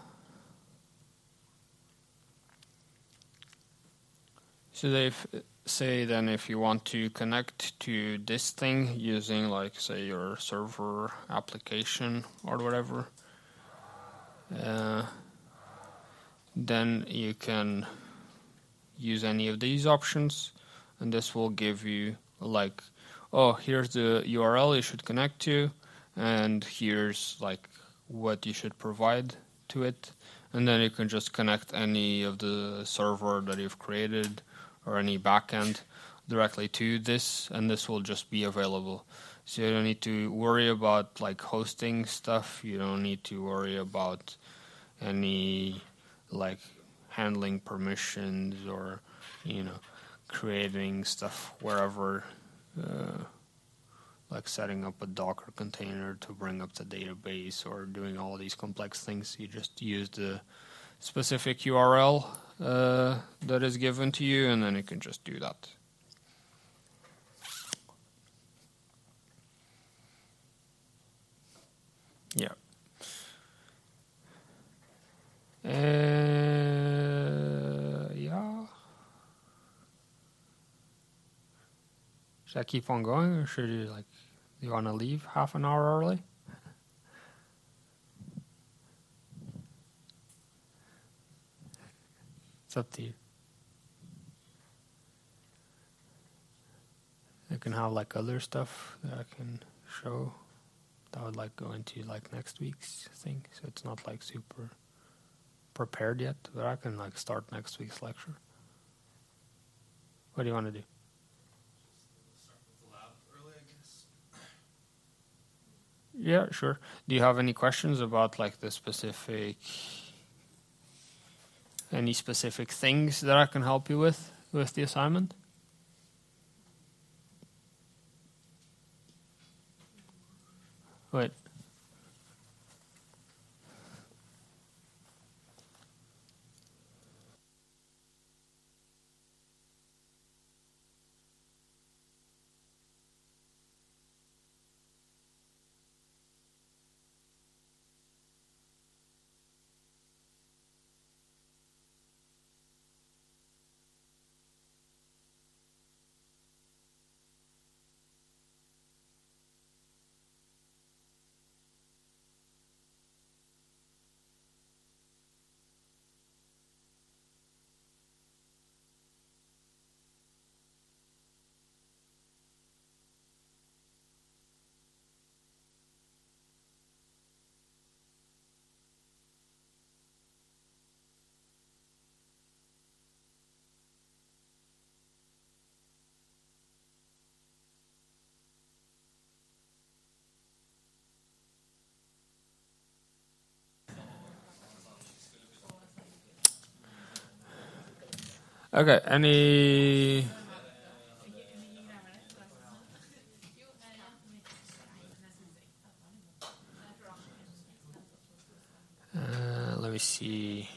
So they f- say then if you want to connect to this thing using like say your server application or whatever, uh, then you can use any of these options, and this will give you like, oh, here's the U R L you should connect to, and here's like what you should provide to it, and then you can just connect any of the server that you've created or any backend directly to this, and this will just be available. So you don't need to worry about like hosting stuff. You don't need to worry about any like handling permissions or, you know, creating stuff wherever, uh, like setting up a Docker container to bring up the database or doing all these complex things. You just use the specific U R L uh, that is given to you, and then you can just do that. Yeah. Uh, yeah. Should I keep on going, or should you like? Do you want to leave half an hour early? It's up to you. I can have like other stuff that I can show that would like go into like next week's thing, so it's not like super prepared yet, but I can like start next week's lecture. What do you want to do? Start with the lab early, I guess. Yeah, sure. Do you have any questions about like the specific, any specific things that I can help you with with the assignment? Wait. Okay, any... Uh, let me see.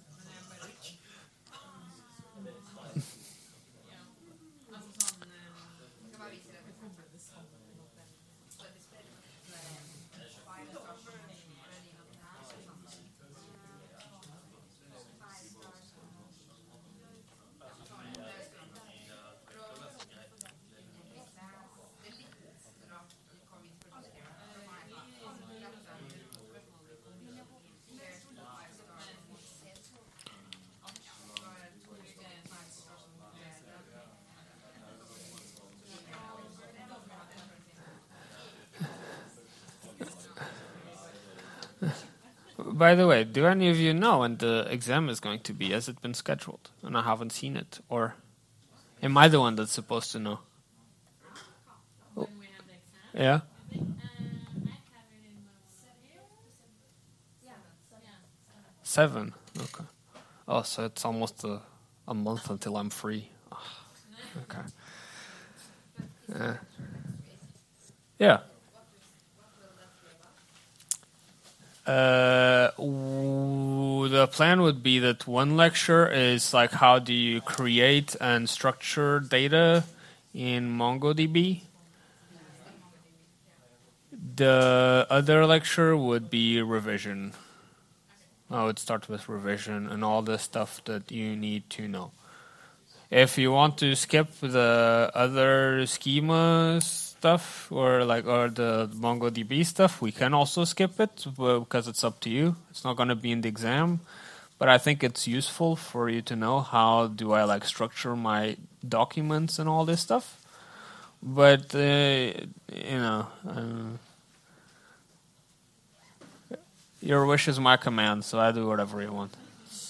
By the way, do any of you know when the exam is going to be? Has it been scheduled? And I haven't seen it. Or am I the one that's supposed to know? When we have the exam. Yeah? Uh, I have it in my Seven? Okay. Oh, so it's almost a, a month until I'm free. Ah, okay. Uh, yeah. Uh, w- the plan would be that one lecture is like how do you create and structure data in MongoDB. The other lecture would be revision. I would start with revision and all the stuff that you need to know. If you want to skip the other schema stuff or like or the MongoDB stuff, we can also skip it because it's up to you. It's not going to be in the exam, but I think it's useful for you to know how do I like structure my documents and all this stuff. But uh, you know, uh, your wish is my command, so I do whatever you want.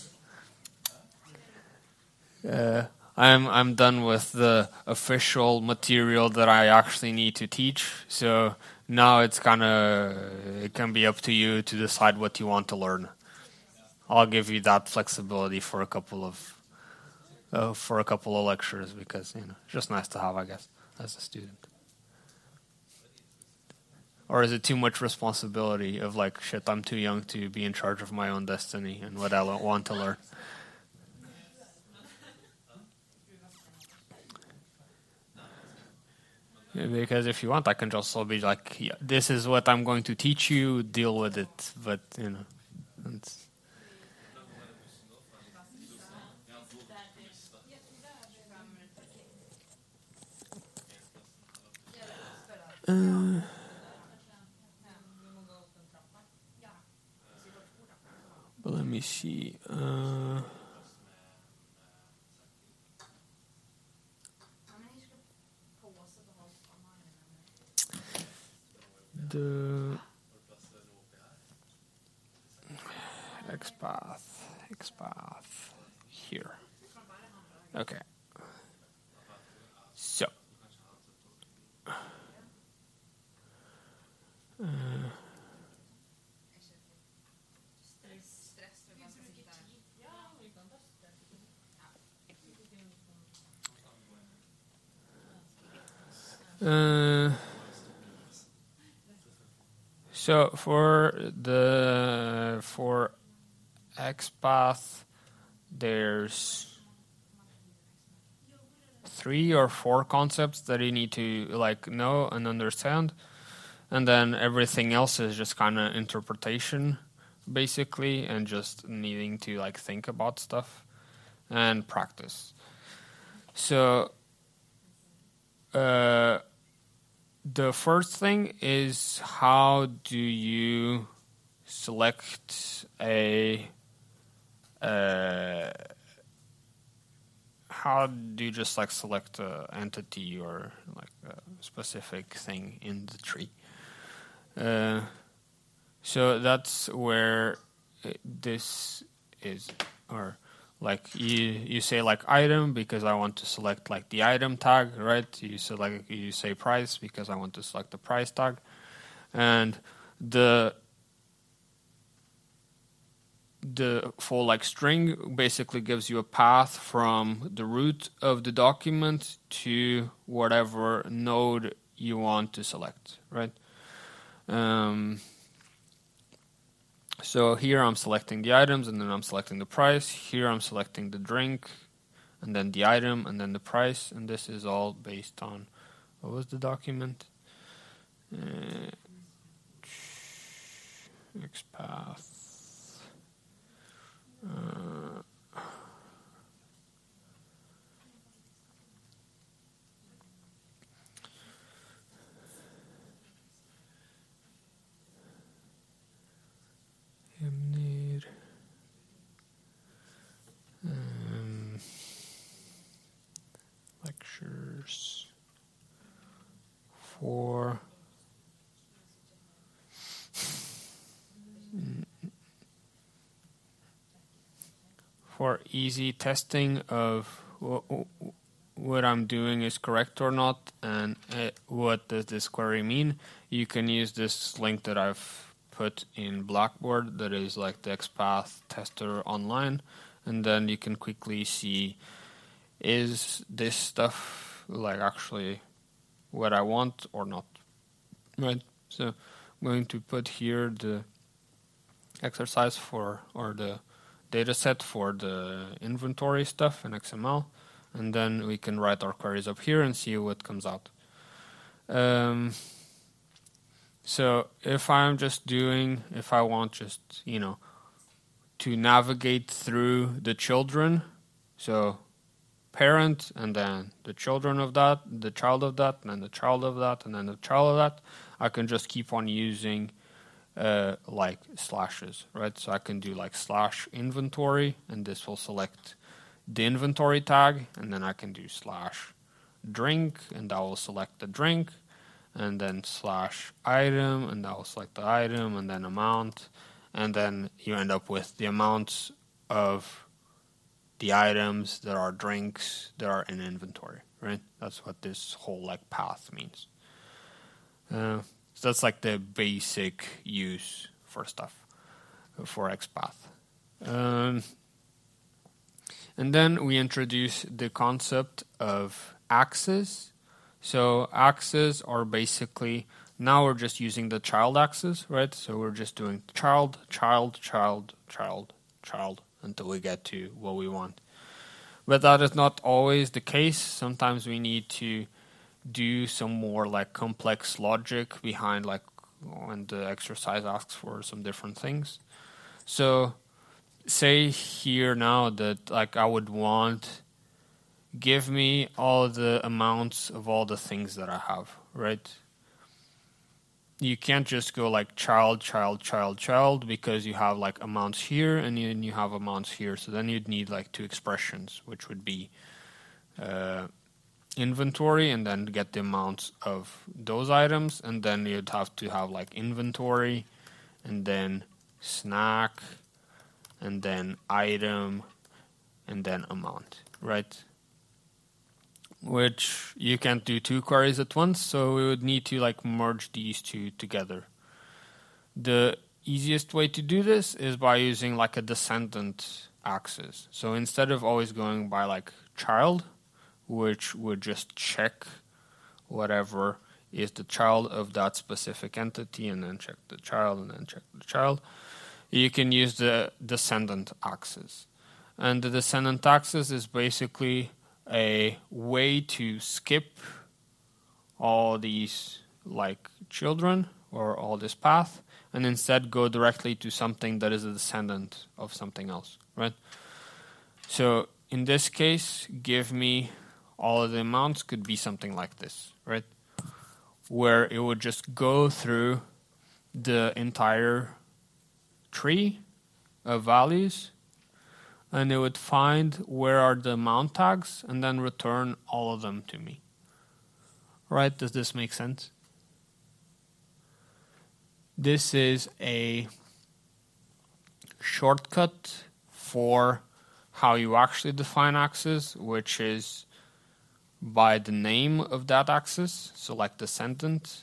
Uh, I'm I'm done with the official material that I actually need to teach. So now it's kind of it can be up to you to decide what you want to learn. I'll give you that flexibility for a couple of uh, for a couple of lectures because you know it's just nice to have, I guess, as a student. Or is it too much responsibility of like shit? I'm too young to be in charge of my own destiny and what I want to learn. Because if you want, I can just be like, yeah, this is what I'm going to teach you, deal with it. But, you know, it's, uh, but let me see. Uh, the XPath, XPath here. Okay. So. Uh, uh, so for the for XPath, there's three or four concepts that you need to like know and understand, and then everything else is just kind of interpretation, basically, and just needing to like think about stuff and practice. So, uh, the first thing is, how do you select a uh, how do you just like select an entity or like a specific thing in the tree? Uh, so that's where this is, or like you you say like item because I want to select like the item tag, right? You select you say price because I want to select the price tag, and the the full like string basically gives you a path from the root of the document to whatever node you want to select, right? Um, so here I'm selecting the items, and then I'm selecting the price. Here I'm selecting the drink, and then the item, and then the price. And this is all based on, what was the document? Uh, XPath. Uh, Hemnir. Um, lectures for for easy testing of what I'm doing is correct or not, and uh, what does this query mean. You can use this link that I've put in Blackboard that is like the XPath tester online, and then you can quickly see, is this stuff like actually what I want or not, right? So I'm going to put here the exercise for, or the data set for the inventory stuff in X M L, and then we can write our queries up here and see what comes out. Um, so if I'm just doing, if I want just, you know, to navigate through the children, so parent and then the children of that, the child of that, and then the child of that, and then the child of that, I can just keep on using Uh, like slashes, right? So I can do like slash inventory, and this will select the inventory tag, and then I can do slash drink, and that will select the drink, and then slash item, and that will select the item, and then amount, and then you end up with the amounts of the items that are drinks that are in inventory, right? That's what this whole like path means. Uh, So that's like the basic use for stuff for XPath. Um, and then we introduce the concept of axes. So axes are basically, now we're just using the child axis, right? So we're just doing child, child, child, child, child until we get to what we want. But that is not always the case. Sometimes we need to do some more like complex logic behind like when the exercise asks for some different things. So say here now that like I would want, give me all the amounts of all the things that I have, right? You can't just go like child, child, child, child, because you have like amounts here and then you have amounts here. So then you'd need like two expressions, which would be uh, inventory and then get the amounts of those items. And then you'd have to have like inventory and then snack and then item and then amount, right? Which you can't do two queries at once, so we would need to like merge these two together. The easiest way to do this is by using like a descendant axis. So instead of always going by like child, which would just check whatever is the child of that specific entity and then check the child and then check the child, you can use the descendant axis. And the descendant axis is basically a way to skip all these like children or all this path and instead go directly to something that is a descendant of something else, right? So in this case, give me all of the amounts could be something like this, right? Where it would just go through the entire tree of values and it would find where are the amount tags and then return all of them to me. Right? Does this make sense? This is a shortcut for how you actually define axes, which is by the name of that axis. So like descendant,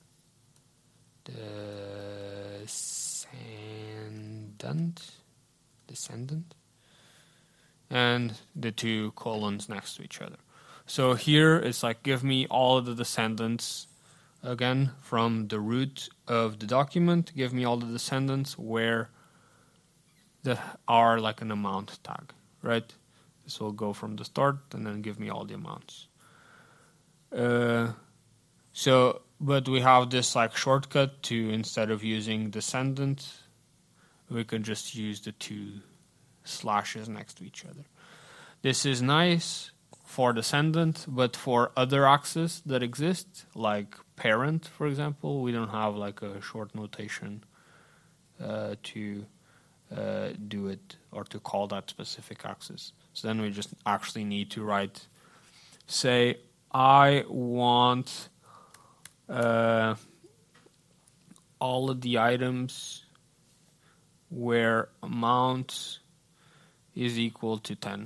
descendant, descendant, and the two colons next to each other. So here it's like give me all of the descendants again from the root of the document. Give me all the descendants where the are like an amount tag, right? This will go from the start and then give me all the amounts. Uh, so, but we have this like shortcut to instead of using descendant, we can just use the two slashes next to each other. This is nice for descendant, but for other axes that exist, like parent, for example, we don't have like a short notation uh, to uh, do it or to call that specific axis. So then we just actually need to write, say, I want uh, all of the items where amount is equal to ten.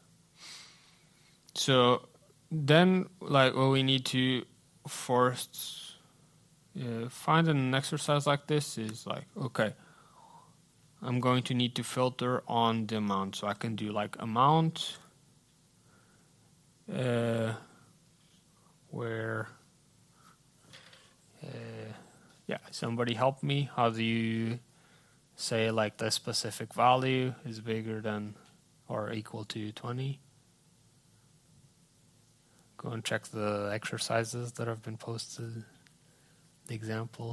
So then, like, what we need to first uh, find in an exercise like this is like, okay, I'm going to need to filter on the amount. So I can do like amount, uh, where, uh, yeah, somebody help me. How do you say like the specific value is bigger than or equal to twenty? Go and check the exercises that have been posted, the examples.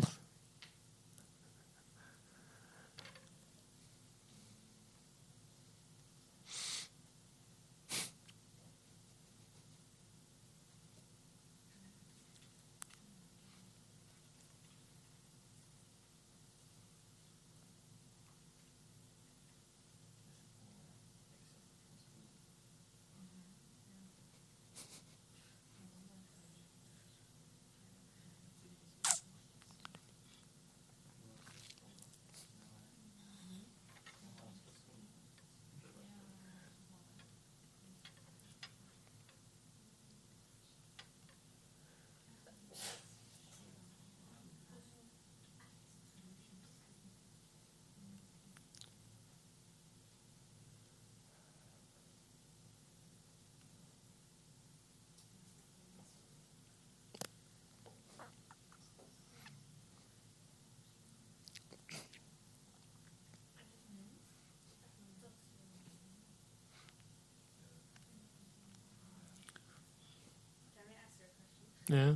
Yeah.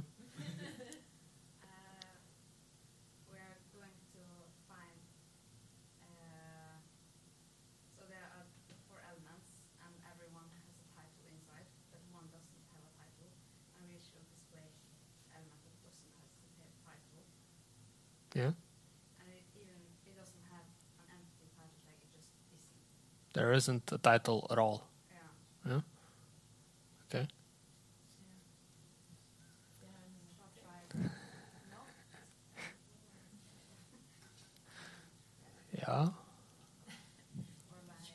Uh, we're going to find. Uh, so there are four elements, and everyone has a title inside, but one doesn't have a title, and we should display element that doesn't have a title. Yeah. And it even it doesn't have an empty title tag; it just isn't. There isn't a title at all. Yeah. Yeah. Okay. Shall I try? No. Yeah. Or like.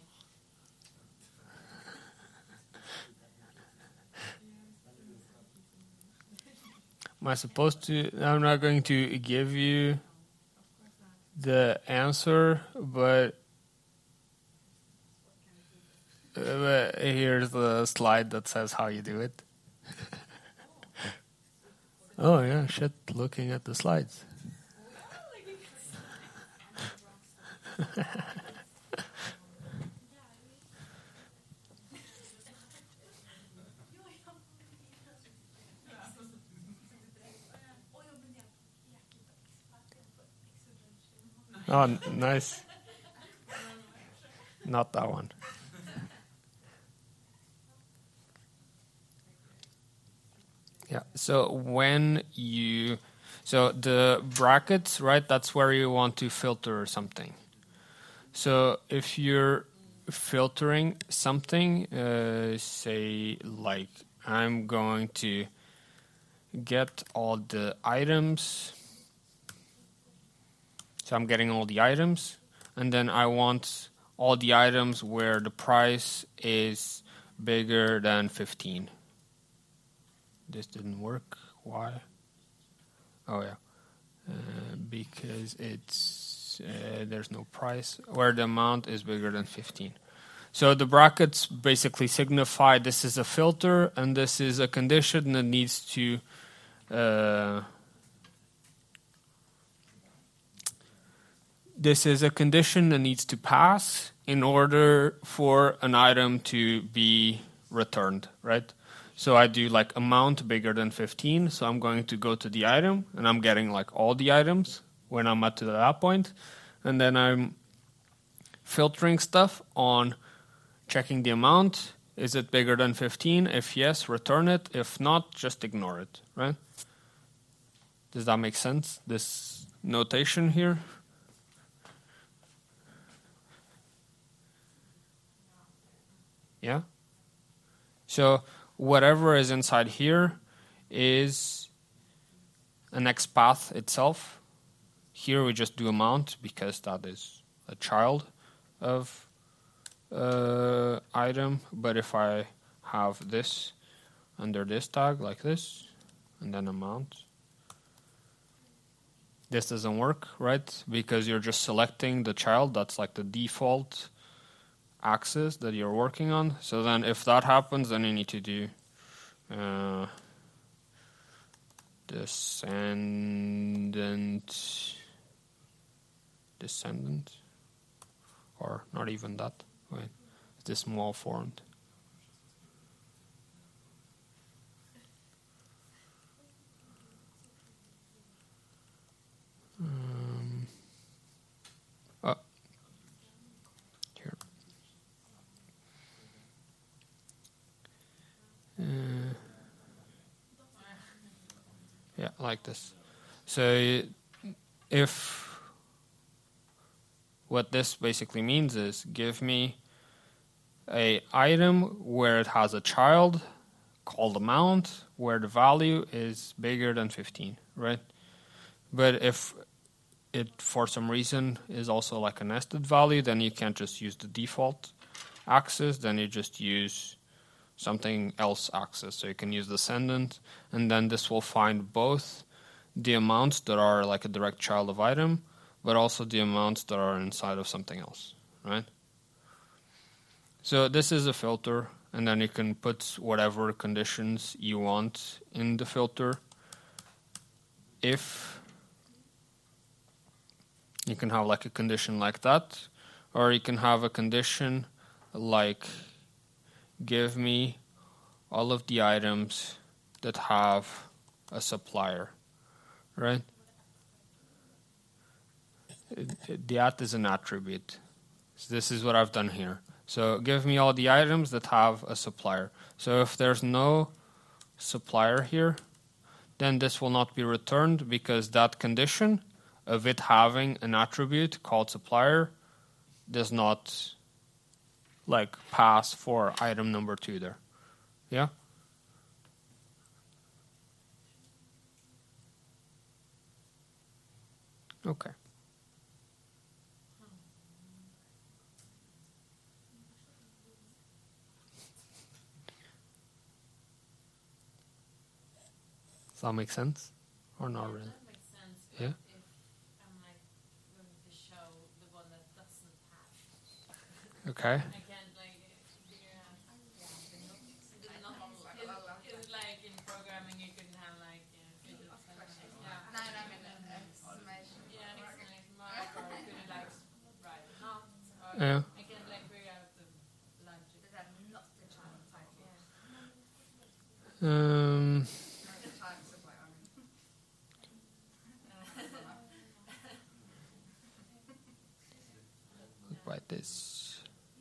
Am I supposed to? I'm not going to give you the answer, but, uh, but here's the slide that says how you do it. Oh yeah, shit! Looking at the slides. Oh, n- nice. Not that one. Yeah. So when you, so the brackets, right? That's where you want to filter something. So if you're filtering something, uh, say like I'm going to get all the items. So I'm getting all the items, and then I want all the items where the price is bigger than fifteen. This didn't work. Why? Oh yeah, uh, because it's uh, there's no price where the amount is bigger than fifteen. So the brackets basically signify this is a filter and this is a condition that needs to uh, this is a condition that needs to pass in order for an item to be returned, right? So I do like amount bigger than fifteen. So I'm going to go to the item and I'm getting like all the items when I'm at to that point. And then I'm filtering stuff on checking the amount. Is it bigger than fifteen? If yes, return it. If not, just ignore it, right? Does that make sense? This notation here? Yeah? So whatever is inside here is an XPath itself. Here we just do amount because that is a child of uh, item. But if I have this under this tag like this, and then amount, this doesn't work, right? Because you're just selecting the child. That's like the default axis that you're working on. So then if that happens, then you need to do uh, descendant descendant or not even that. Wait, is this small formed? Um, oh, here. Uh, yeah, like this. So if what this basically means is give me a item where it has a child called amount where the value is bigger than fifteen, right? But if it for some reason is also like a nested value, then you can't just use the default axis, then you just use something else axis. So you can use descendant, and then this will find both the amounts that are like a direct child of item, but also the amounts that are inside of something else, right? So this is a filter, and then you can put whatever conditions you want in the filter. If you can have like a condition like that, or you can have a condition like give me all of the items that have a supplier, right? It- it- The at is an attribute. So this is what I've done here. So give me all the items that have a supplier. So if there's no supplier here, then this will not be returned because that condition of it having an attribute called supplier does not like pass for item number two there. Yeah? Okay. Does that make sense? Or not really? That makes sense. But Yeah. if I'm like going to show the one that doesn't have, Okay. I can't like figure out. Yeah, the not, the not is, is like in programming you couldn't have like uh, fidgets and yeah. No, no, I mean an exclamation. Yeah, an exclamation mark or could you like write not or Yeah. I can't like figure out the logic. Is that not the child type? Yeah. Um, Not the child supplier. I mean. like this.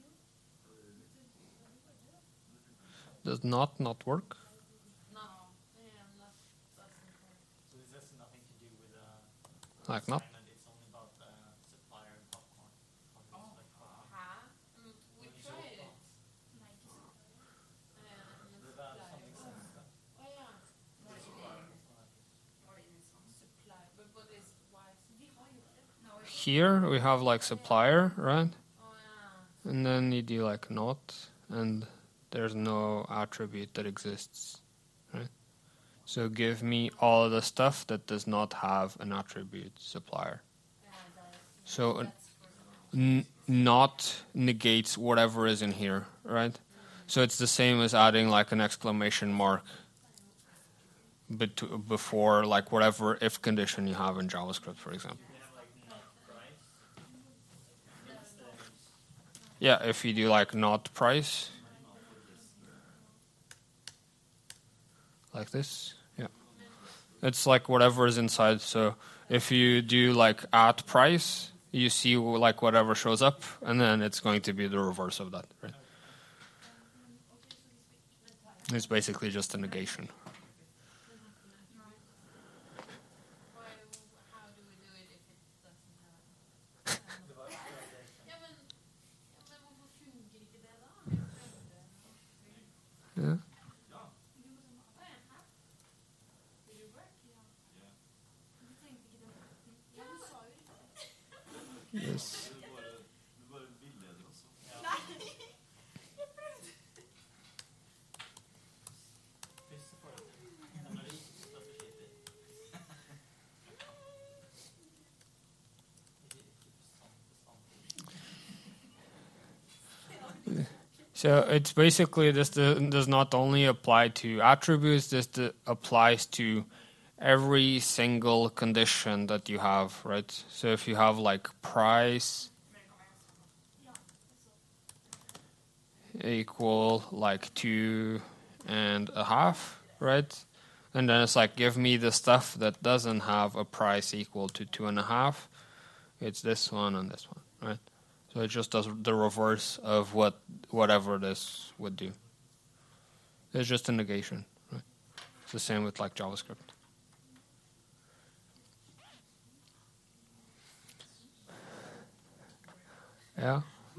Does not not work? No. Yeah, not doesn't work. So this has nothing to do with uh, Like not? assignment. It's only about uh, supplier and popcorn. How it's like, uh, Huh? Mm, we tried it. Uh, and the it's valve supply. something sense that Oh yeah. What do you mean? What do you mean some Supply. But what is why? No, it's Here we have like supplier, right? Oh yeah. And then you do like not, and there's no attribute that exists, right? So give me all the stuff that does not have an attribute supplier. Yeah, that, So an- that's for N- not negates whatever is in here, right? So it's the same as adding like an exclamation mark bet- before like whatever if condition you have in JavaScript, for example. we have like not price. Yeah, if you do like not price, like this, yeah, it's like whatever is inside. So if you do like at price, you see like whatever shows up, and then it's going to be the reverse of that, right? It's basically just a negation. why? How do we do it if it doesn't have? Ja men, ja men hvorfor funker ikke det da? Vi prøvde. Yeah. Å ja, hæ? Vil du work? Ja. Du tenkte ikke det? Ja, du sa jo ikke det. Yes. Du bare, du bare villeder oss. Første forhold. Den er rik, så det skiter. So it's basically this do- does not only apply to attributes, this d- applies to every single condition that you have, right? So if you have like price equal like two and a half, right? And then it's like give me the stuff that doesn't have a price equal to two and a half. It's this one and this one, right? So it just does the reverse of what whatever this would do. It's just a negation, right? It's the same with like JavaScript. Yeah.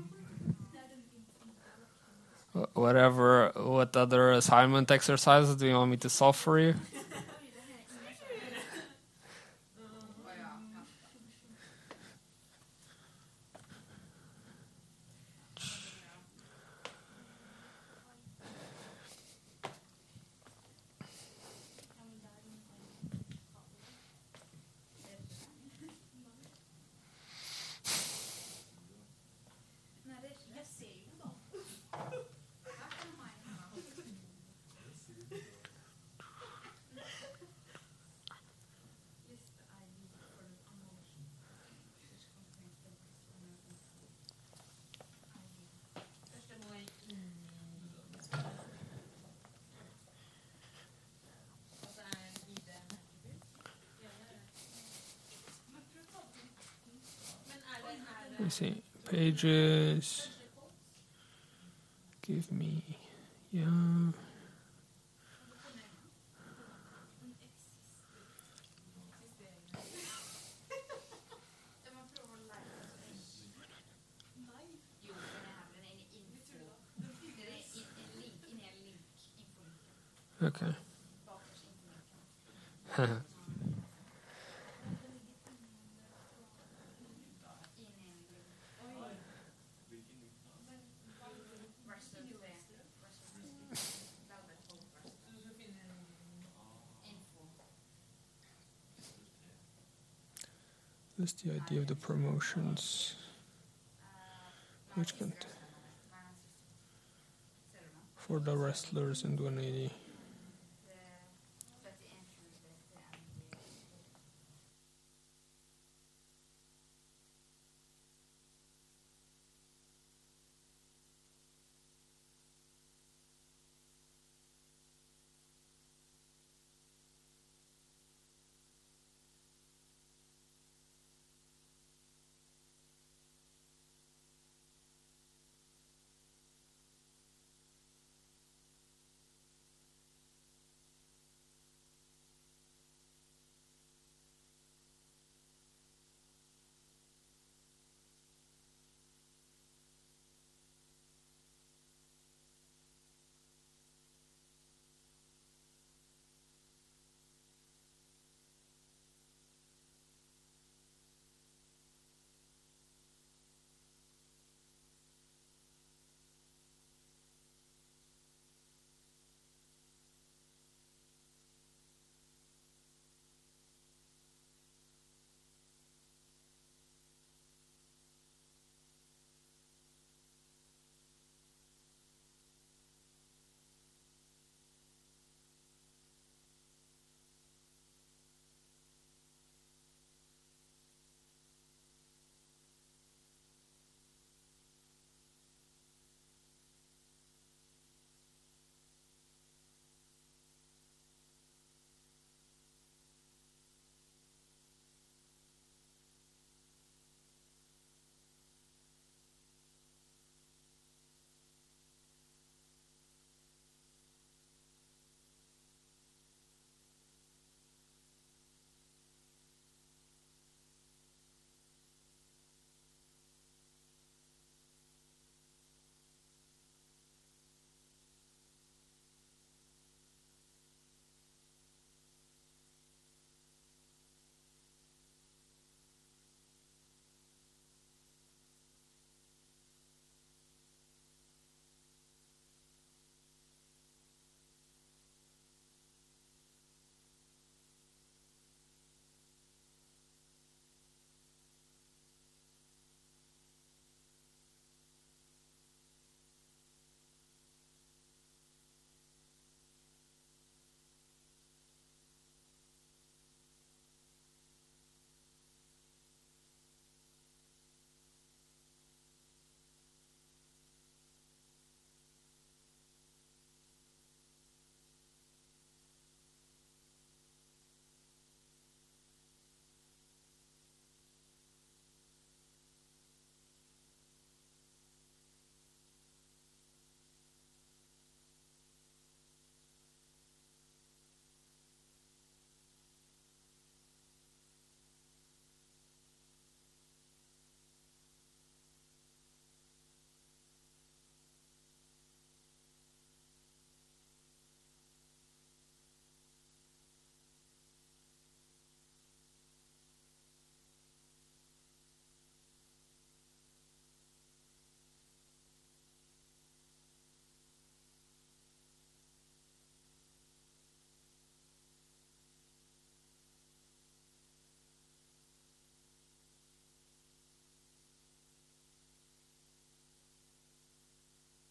Wh- Whatever. What other assignment exercises do you want me to solve for you? oh ja. Ja. Nej, det är jag ser ju dem. Här kan man ju ha. Let's see. Pages. Give me. Yeah. Ja, man prøver å lære det. Jo, den er her, den er inne i info. Den er i- en link, inne i en link. Info. Okay. Bakerst inntil linken. Inne i en link. Rest of the- rest of the- Velvet Hope rest of the- Info. That's the idea of the promotions. Which content? For the wrestlers in one eighty.